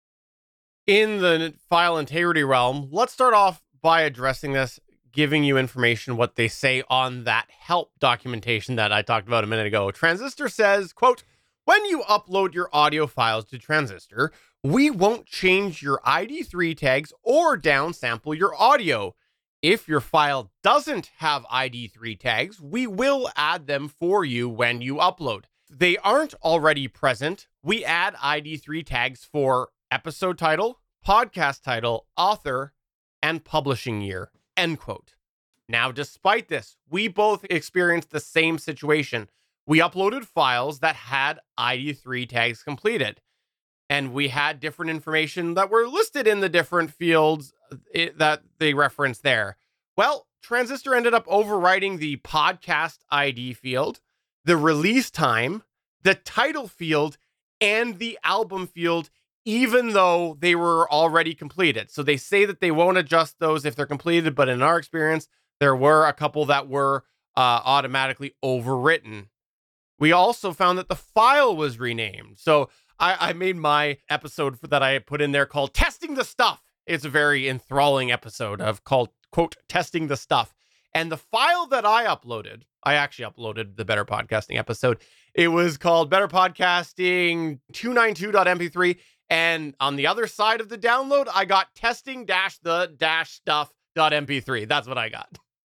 In the file integrity realm, let's start off by addressing this, giving you information what they say on that help documentation that I talked about a minute ago. Transistor says, quote, when you upload your audio files to Transistor, we won't change your I D three tags or downsample your audio. If your file doesn't have I D three tags, we will add them for you when you upload. If they aren't already present, we add I D three tags for episode title, podcast title, author, and publishing year, end quote. Now, despite this, we both experienced the same situation. We uploaded files that had I D three tags completed, and we had different information that were listed in the different fields it, that they referenced there. Well, Transistor ended up overwriting the podcast I D field, the release time, the title field, and the album field, even though they were already completed. So they say that they won't adjust those if they're completed, but in our experience, there were a couple that were uh, automatically overwritten. We also found that the file was renamed. So I, I made my episode that I put in there called Testing the Stuff. It's a very enthralling episode of called, quote, Testing the Stuff. And the file that I uploaded, I actually uploaded the Better Podcasting episode. It was called Better Podcasting two ninety-two dot M P three. And on the other side of the download, I got testing dash the dash stuff dot M P three. That's what I got.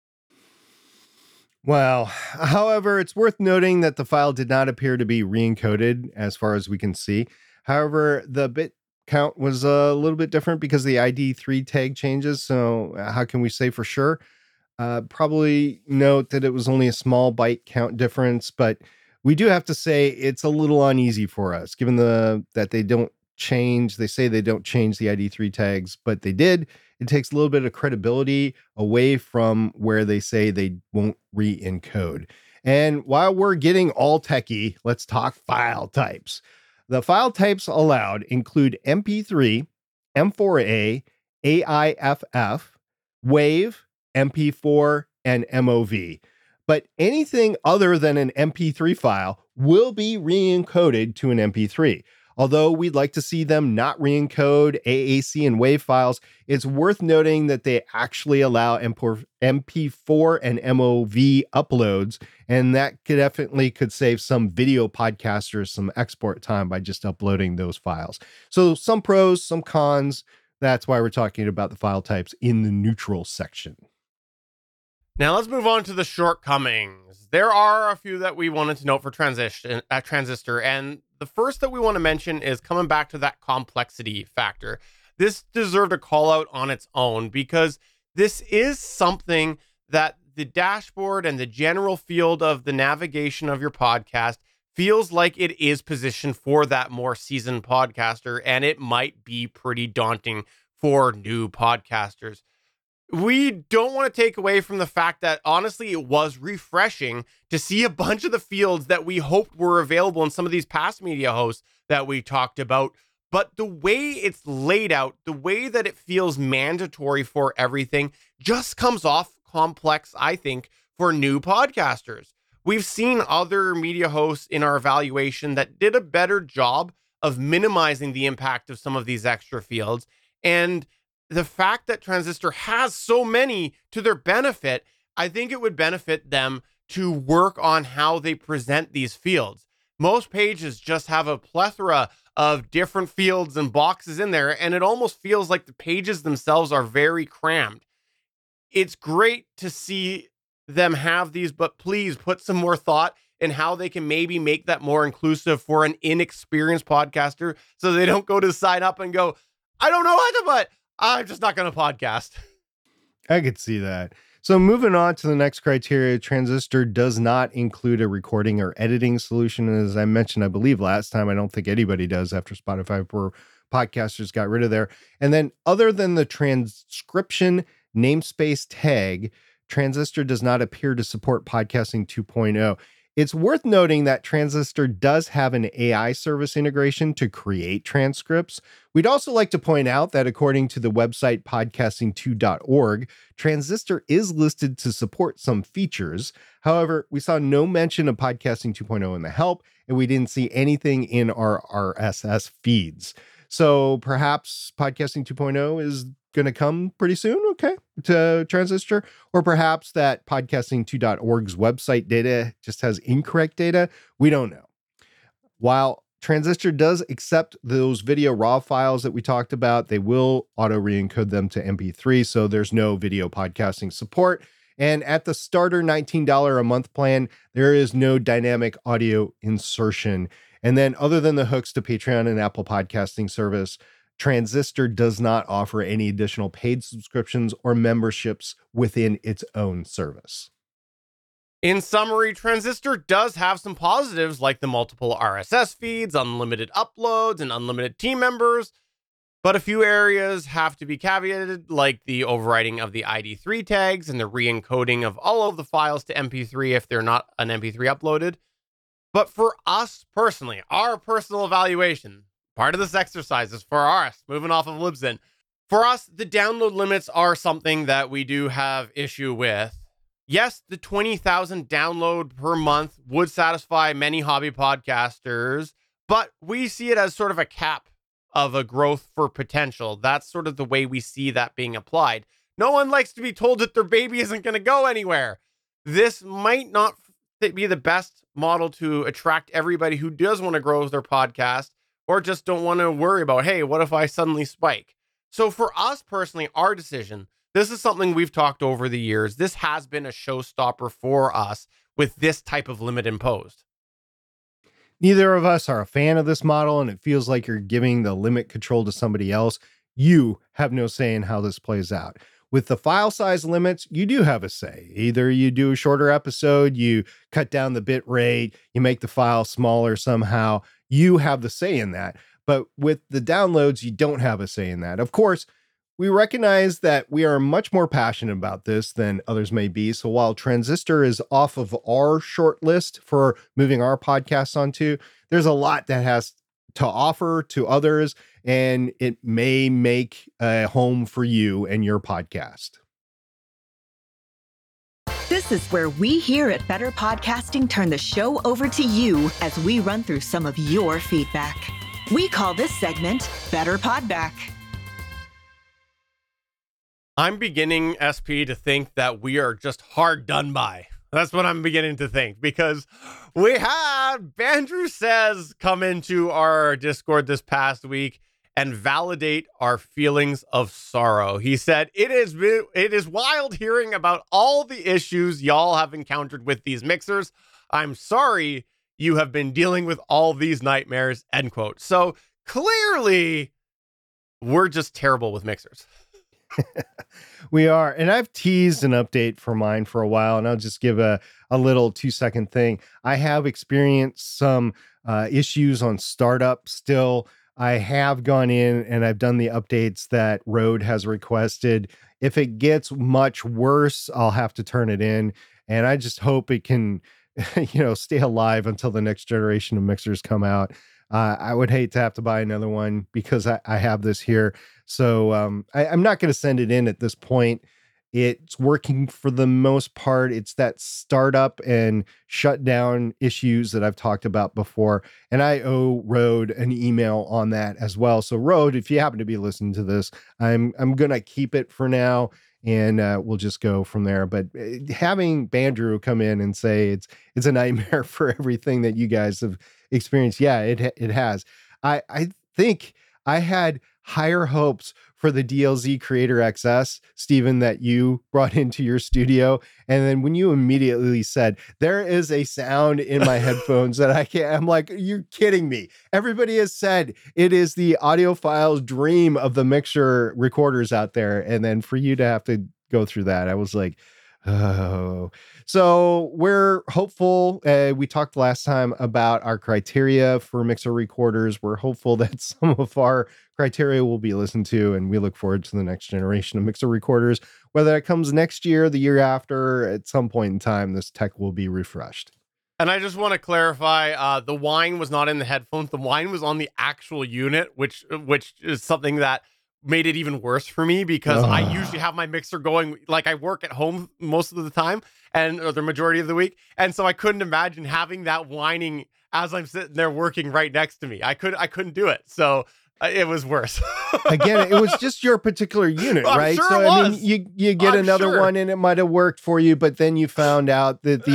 Well, however, it's worth noting that the file did not appear to be re-encoded as far as we can see. However, the bit count was a little bit different because the I D three tag changes. So how can we say for sure? Uh, probably note that it was only a small byte count difference, but we do have to say it's a little uneasy for us, given the that they don't change. They say they don't change the I D three tags, but they did. It takes a little bit of credibility away from where they say they won't re-encode. And while we're getting all techie, let's talk file types. The file types allowed include M P three, M four A, A I F F, WAV, M P four, and M O V. But anything other than an M P three file will be re-encoded to an M P three. Although we'd like to see them not re-encode A A C and WAV files, it's worth noting that they actually allow M P four and M O V uploads, and that could definitely could save some video podcasters some export time by just uploading those files. So some pros, some cons. That's why we're talking about the file types in the neutral section. Now let's move on to the shortcomings. There are a few that we wanted to note for transition at Transistor, and the first that we want to mention is coming back to that complexity factor. This deserved a call out on its own because this is something that the dashboard and the general field of the navigation of your podcast feels like it is positioned for that more seasoned podcaster, and it might be pretty daunting for new podcasters. We don't want to take away from the fact that, honestly, it was refreshing to see a bunch of the fields that we hoped were available in some of these past media hosts that we talked about. But the way it's laid out, the way that it feels mandatory for everything, just comes off complex, I think, for new podcasters. We've seen other media hosts in our evaluation that did a better job of minimizing the impact of some of these extra fields. And the fact that Transistor has so many to their benefit, I think it would benefit them to work on how they present these fields. Most pages just have a plethora of different fields and boxes in there, and it almost feels like the pages themselves are very crammed. It's great to see them have these, but please put some more thought in how they can maybe make that more inclusive for an inexperienced podcaster so they don't go to sign up and go, I don't know how to, but I'm just not going to podcast. I could see that. So moving on to the next criteria, Transistor does not include a recording or editing solution. As I mentioned, I believe last time, I don't think anybody does after Spotify for podcasters got rid of there. And then other than the transcription namespace tag, Transistor does not appear to support Podcasting two point oh. It's worth noting that Transistor does have an A I service integration to create transcripts. We'd also like to point out that according to the website podcasting two dot org, Transistor is listed to support some features. However, we saw no mention of Podcasting two point oh in the help, and we didn't see anything in our R S S feeds. So perhaps Podcasting two point oh is going to come pretty soon, okay, to Transistor, or perhaps that podcasting two dot org's website data just has incorrect data. We don't know. While Transistor does accept those video RAW files that we talked about, they will auto re-encode them to M P three, so there's no video podcasting support. And at the starter nineteen dollars a month plan, there is no dynamic audio insertion. And then other than the hooks to Patreon and Apple podcasting service, Transistor does not offer any additional paid subscriptions or memberships within its own service. In summary, Transistor does have some positives like the multiple R S S feeds, unlimited uploads, and unlimited team members. But a few areas have to be caveated, like the overwriting of the I D three tags and the re-encoding of all of the files to M P three if they're not an M P three uploaded. But for us personally, our personal evaluation, part of this exercise is for us, moving off of Libsyn. For us, the download limits are something that we do have issue with. Yes, the twenty thousand download per month would satisfy many hobby podcasters, but we see it as sort of a cap of a growth for potential. That's sort of the way we see that being applied. No one likes to be told that their baby isn't going to go anywhere. This might not be the best model to attract everybody who does want to grow their podcast or just don't want to worry about, hey, what if I suddenly spike? So for us personally, our decision, this is something we've talked over the years. This has been a showstopper for us with this type of limit imposed. Neither of us are a fan of this model, and it feels like you're giving the limit control to somebody else. You have no say in how this plays out. With the file size limits, you do have a say. Either you do a shorter episode, you cut down the bit rate, you make the file smaller somehow. You have the say in that. But with the downloads, you don't have a say in that. Of course, we recognize that we are much more passionate about this than others may be. So while Transistor is off of our short list for moving our podcasts onto, there's a lot that has to offer to others, and it may make a home for you and your podcast. This is where we here at Better Podcasting turn the show over to you as we run through some of your feedback. We call this segment Better Podback. I'm beginning, S P, to think that we are just hard done by. That's what I'm beginning to think, because we had Bandrew Says come into our Discord this past week and validate our feelings of sorrow. He said, it is, it is wild hearing about all the issues y'all have encountered with these mixers. I'm sorry you have been dealing with all these nightmares, end quote. So clearly, we're just terrible with mixers. We are. And I've teased an update for mine for a while, and I'll just give a, a little two second thing. I have experienced some uh, issues on startup still. I have gone in and I've done the updates that Rode has requested. If it gets much worse, I'll have to turn it in. And I just hope it can, you know, stay alive until the next generation of mixers come out. Uh, I would hate to have to buy another one because I, I have this here. So um, I, I'm not going to send it in at this point. It's working for the most part. It's that startup and shutdown issues that I've talked about before. And I owe Rode an email on that as well. So Rode, if you happen to be listening to this, I'm I'm going to keep it for now. And uh, we'll just go from there. But uh, having Bandrew come in and say it's it's a nightmare for everything that you guys have experienced, yeah, it it has. I I think I had higher hopes for the D L Z Creator X S, Stephen, that you brought into your studio. And then when you immediately said, there is a sound in my headphones that I can't, I'm like, you're kidding me. Everybody has said it is the audiophile's dream of the mixer recorders out there. And then for you to have to go through that, I was like, oh. So we're hopeful. Uh, we talked last time about our criteria for mixer recorders. We're hopeful that some of our criteria will be listened to, and we look forward to the next generation of mixer recorders. Whether it comes next year, the year after, at some point in time, this tech will be refreshed. And I just want to clarify, uh, the whine was not in the headphones. The whine was on the actual unit, which which is something that made it even worse for me because Ugh. I usually have my mixer going, like I work at home most of the time and or the majority of the week. And so I couldn't imagine having that whining as I'm sitting there working right next to me. I could, I couldn't do it. So uh, it was worse. Again, it was just your particular unit, I'm right? Sure so it I was. mean, you, you get I'm another sure. one and it might've worked for you, but then you found out that the,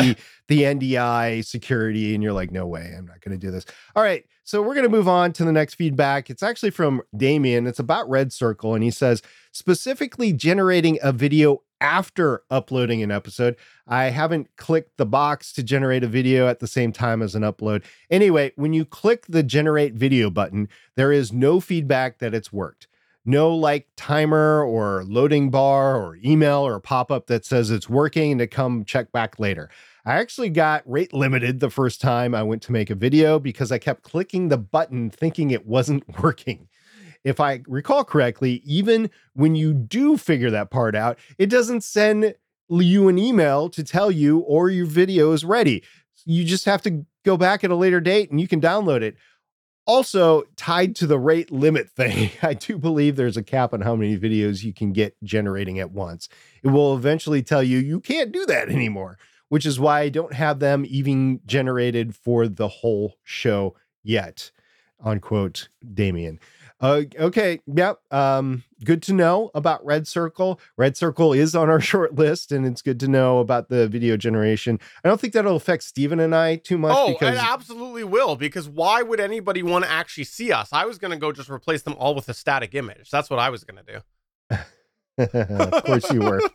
the N D I security, and you're like, no way, I'm not going to do this. All right, so we're going to move on to the next feedback. It's actually from Damien. It's about Red Circle, and he says, specifically generating a video after uploading an episode. I haven't clicked the box to generate a video at the same time as an upload. Anyway, when you click the generate video button, there is no feedback that it's worked. No like timer or loading bar or email or pop-up that says it's working and to come check back later. I actually got rate limited the first time I went to make a video because I kept clicking the button thinking it wasn't working. If I recall correctly, even when you do figure that part out, it doesn't send you an email to tell you or your video is ready. You just have to go back at a later date and you can download it. Also, tied to the rate limit thing, I do believe there's a cap on how many videos you can get generating at once. It will eventually tell you you can't do that anymore, which is why I don't have them even generated for the whole show yet. Unquote, Damien. Uh, okay, yep. Um, good to know about Red Circle. Red Circle is on our short list, and it's good to know about the video generation. I don't think that'll affect Steven and I too much. Oh, because... it absolutely will, because why would anybody want to actually see us? I was going to go just replace them all with a static image. That's what I was going to do. Of course you were.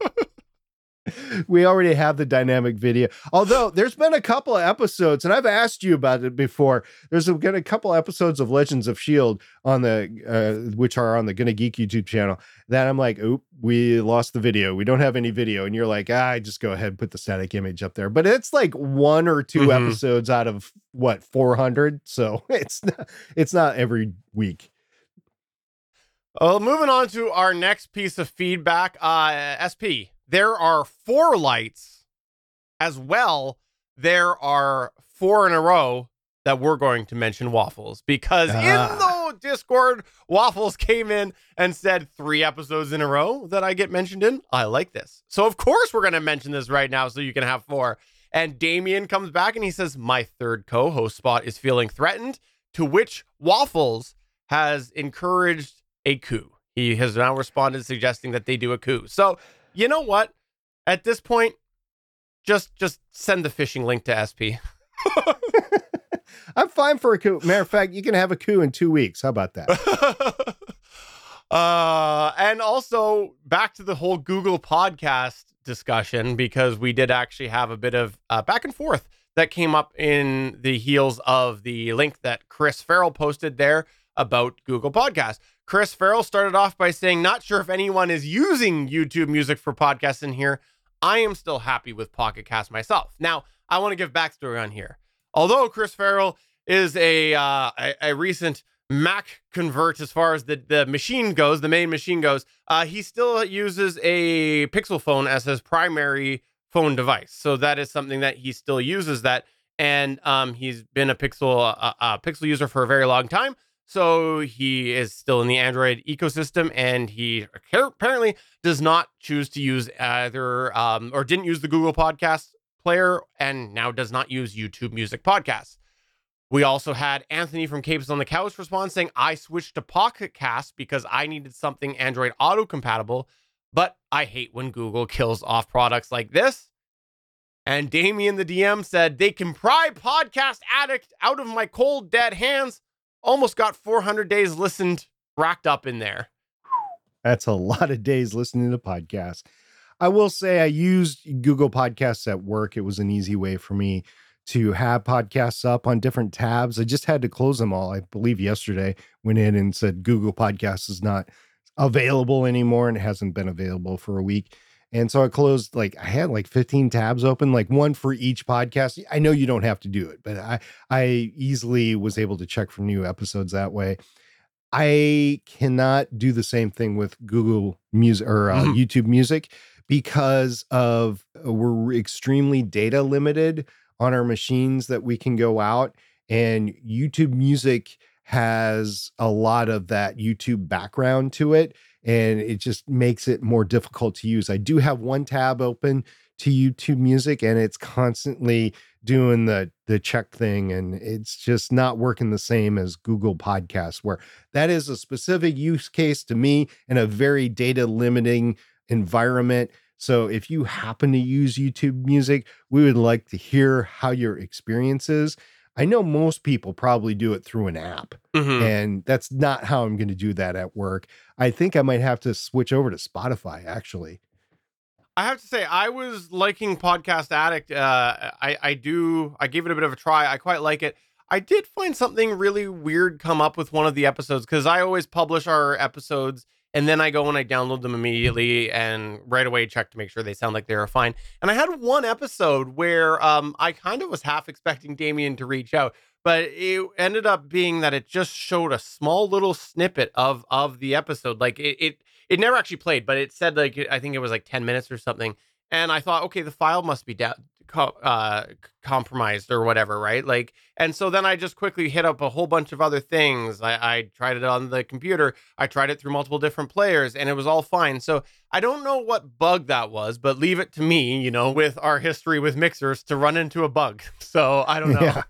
We already have the dynamic video. Although there's been a couple of episodes, and I've asked you about it before. There's been a couple episodes of Legends of S H I E L D on the, uh, which are on the Gonna Geek YouTube channel, that I'm like, oop, we lost the video. We don't have any video. And you're like, ah, just go ahead and put the static image up there. But it's like one or two mm-hmm. episodes out of what, four hundred. So it's not, it's not every week. Well, moving on to our next piece of feedback, uh, S P. There are four lights as well. There are four in a row that we're going to mention Waffles, because ah. in the Discord, Waffles came in and said three episodes in a row that I get mentioned in. I like this. So of course we're going to mention this right now so you can have four. And Damien comes back and he says, my third co-host spot is feeling threatened, to which Waffles has encouraged a coup. He has now responded suggesting that they do a coup. So you know what? At this point, just just send the phishing link to S P. I'm fine for a coup. Matter of fact, you can have a coup in two weeks. How about that? uh, and also back to the whole Google podcast discussion, because we did actually have a bit of uh, back and forth that came up in the heels of the link that Chris Farrell posted there about Google Podcast. Chris Farrell started off by saying, not sure if anyone is using YouTube Music for podcasts in here. I am still happy with Pocket Cast myself. Now, I want to give backstory on here. Although Chris Farrell is a, uh, a, a recent Mac convert as far as the, the machine goes, the main machine goes, uh, he still uses a Pixel phone as his primary phone device. So that is something that he still uses that. And um, he's been a Pixel, uh, uh, Pixel user for a very long time. So he is still in the Android ecosystem, and he apparently does not choose to use either, um, or didn't use the Google Podcast player, and now does not use YouTube Music Podcasts. We also had Anthony from Capes on the Couch respond saying, I switched to Pocket Cast because I needed something Android auto compatible, but I hate when Google kills off products like this. And Damien the D M said, they can pry Podcast Addict out of my cold, dead hands. Almost got four hundred days listened racked up in there. That's a lot of days listening to podcasts. I will say I used Google Podcasts at work. It was an easy way for me to have podcasts up on different tabs. I just had to close them all. I believe yesterday went in and said Google Podcasts is not available anymore, and it hasn't been available for a week. And so I closed, like, I had like fifteen tabs open, like one for each podcast. I know you don't have to do it, but I, I easily was able to check for new episodes that way. I cannot do the same thing with Google Music or uh, mm-hmm. YouTube Music, because of uh, we're extremely data limited on our machines that we can go out, and YouTube Music has a lot of that YouTube background to it, and it just makes it more difficult to use. I do have one tab open to YouTube Music, and it's constantly doing the the check thing, and it's just not working the same as Google Podcasts, where that is a specific use case to me in a very data limiting environment. So if you happen to use YouTube Music, we would like to hear how your experience is. I know most people probably do it through an app, Mm-hmm. and that's not how I'm going to do that at work. I think I might have to switch over to Spotify, actually. I have to say, I was liking Podcast Addict. Uh, I, I do, I gave it a bit of a try. I quite like it. I did find something really weird come up with one of the episodes, because I always publish our episodes and then I go and I download them immediately and right away check to make sure they sound like they are fine. And I had one episode where um, I kind of was half expecting Damien to reach out, but it ended up being that it just showed a small little snippet of of the episode. Like it, it It never actually played, but it said like, I think it was like ten minutes or something. And I thought, okay, the file must be da- co- uh, compromised or whatever, right? Like, and so then I just quickly hit up a whole bunch of other things. I, I tried it on the computer. I tried it through multiple different players and it was all fine. So I don't know what bug that was, but leave it to me, you know, with our history with mixers, to run into a bug. So I don't know. Yeah.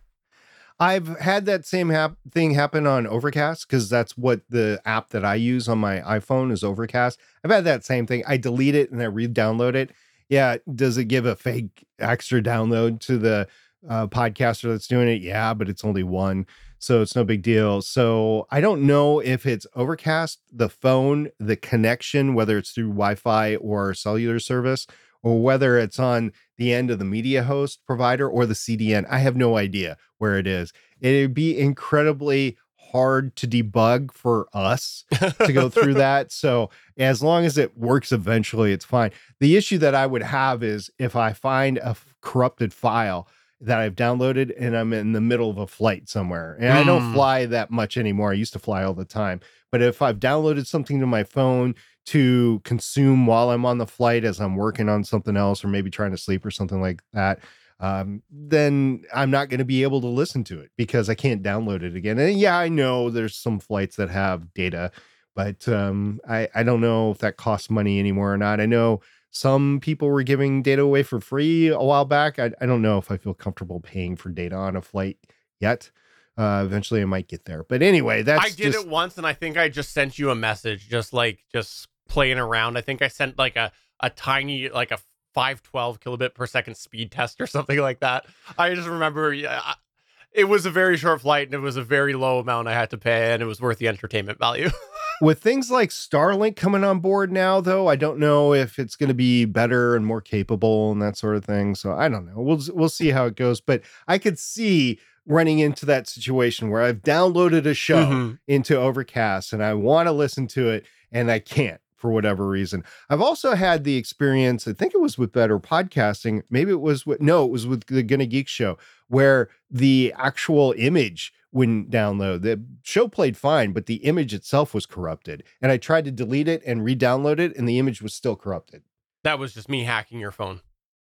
I've had that same hap- thing happen on Overcast, because that's what the app that I use on my iPhone is, Overcast. I've had that same thing. I delete it and I re-download it. Yeah. Does it give a fake extra download to the uh, podcaster that's doing it? Yeah, but it's only one, so it's no big deal. So I don't know if it's Overcast, the phone, the connection, whether it's through Wi-Fi or cellular service, or whether it's on the end of the media host provider or the C D N. I have no idea where it is. It'd be incredibly hard to debug for us to go through that. So as long as it works eventually, it's fine. The issue that I would have is if I find a f- corrupted file that I've downloaded and I'm in the middle of a flight somewhere, and I don't Mm. fly that much anymore. I used to fly all the time. But if I've downloaded something to my phone to consume while I'm on the flight as I'm working on something else, or maybe trying to sleep or something like that, um, then I'm not going to be able to listen to it because I can't download it again. And yeah, I know there's some flights that have data, but um, I, I don't know if that costs money anymore or not. I know some people were giving data away for free a while back. I, I don't know if I feel comfortable paying for data on a flight yet. Uh, eventually I might get there. But anyway, that's I did just... it once, and I think I just sent you a message, just like just playing around. I think I sent like a, a tiny, like a five twelve kilobit per second speed test or something like that. I just remember, yeah, I- it was a very short flight and it was a very low amount I had to pay, and it was worth the entertainment value. With things like Starlink coming on board now, though, I don't know if it's going to be better and more capable and that sort of thing. So I don't know. We'll we'll see how it goes. But I could see running into that situation where I've downloaded a show Mhm. into Overcast and I want to listen to it and I can't for whatever reason. I've also had the experience, I think it was with Better Podcasting. Maybe it was with, no, it was with the Gonna Geek show, where the actual image wouldn't download. The show played fine, but the image itself was corrupted. And I tried to delete it and re-download it, and the image was still corrupted. That was just me hacking your phone.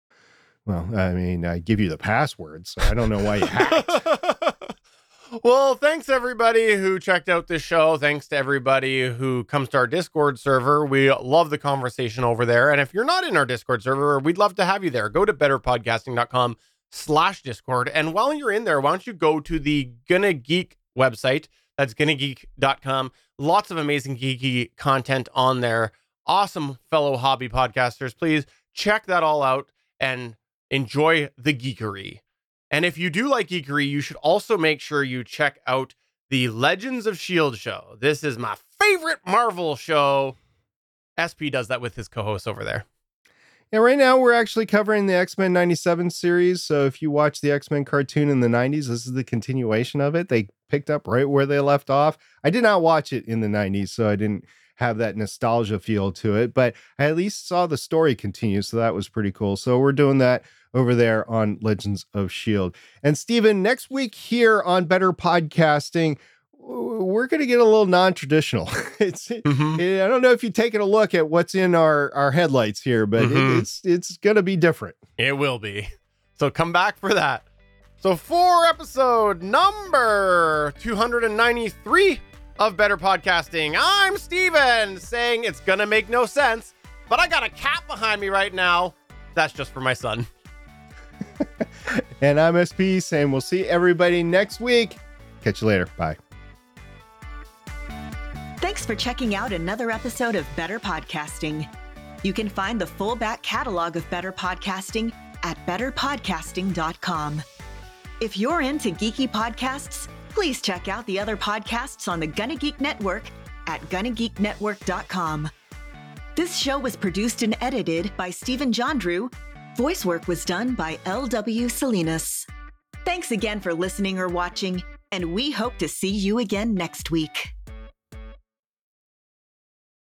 Well, I mean, I give you the password, so I don't know why you hacked. Well, thanks everybody who checked out this show. Thanks to everybody who comes to our Discord server. We love the conversation over there. And if you're not in our Discord server, we'd love to have you there. Go to betterpodcasting.com slash Discord. And while you're in there, why don't you go to the Gonna Geek website? That's gonna geek dot com. Lots of amazing geeky content on there. Awesome fellow hobby podcasters. Please check that all out and enjoy the geekery. And if you do like geekery, you should also make sure you check out the Legends of S H I E L D show. This is my favorite Marvel show. S P does that with his co-host over there. Yeah, right now we're actually covering the X-Men ninety-seven series. So if you watch the X-Men cartoon in the nineties, this is the continuation of it. They picked up right where they left off. I did not watch it in the nineties, so I didn't have that nostalgia feel to it, but I at least saw the story continue. So that was pretty cool. So we're doing that over there on Legends of S H I E L D. And Stephen, next week here on Better Podcasting, we're going to get a little non-traditional. It's, Mhm. I don't know if you've taken a look at what's in our, our headlights here, but Mhm. it, it's, it's going to be different. It will be. So come back for that. So for episode number two hundred ninety-three of Better Podcasting, I'm Steven saying it's going to make no sense, but I got a cat behind me right now. That's just for my son. And I'm S P saying we'll see everybody next week. Catch you later. Bye. Thanks for checking out another episode of Better Podcasting. You can find the full back catalog of Better Podcasting at better podcasting dot com. If you're into geeky podcasts, please check out the other podcasts on the Gonna Geek Network at gonna geek network dot com. This show was produced and edited by Stephen Jondrew. Voice work was done by L W Salinas. Thanks again for listening or watching, and we hope to see you again next week.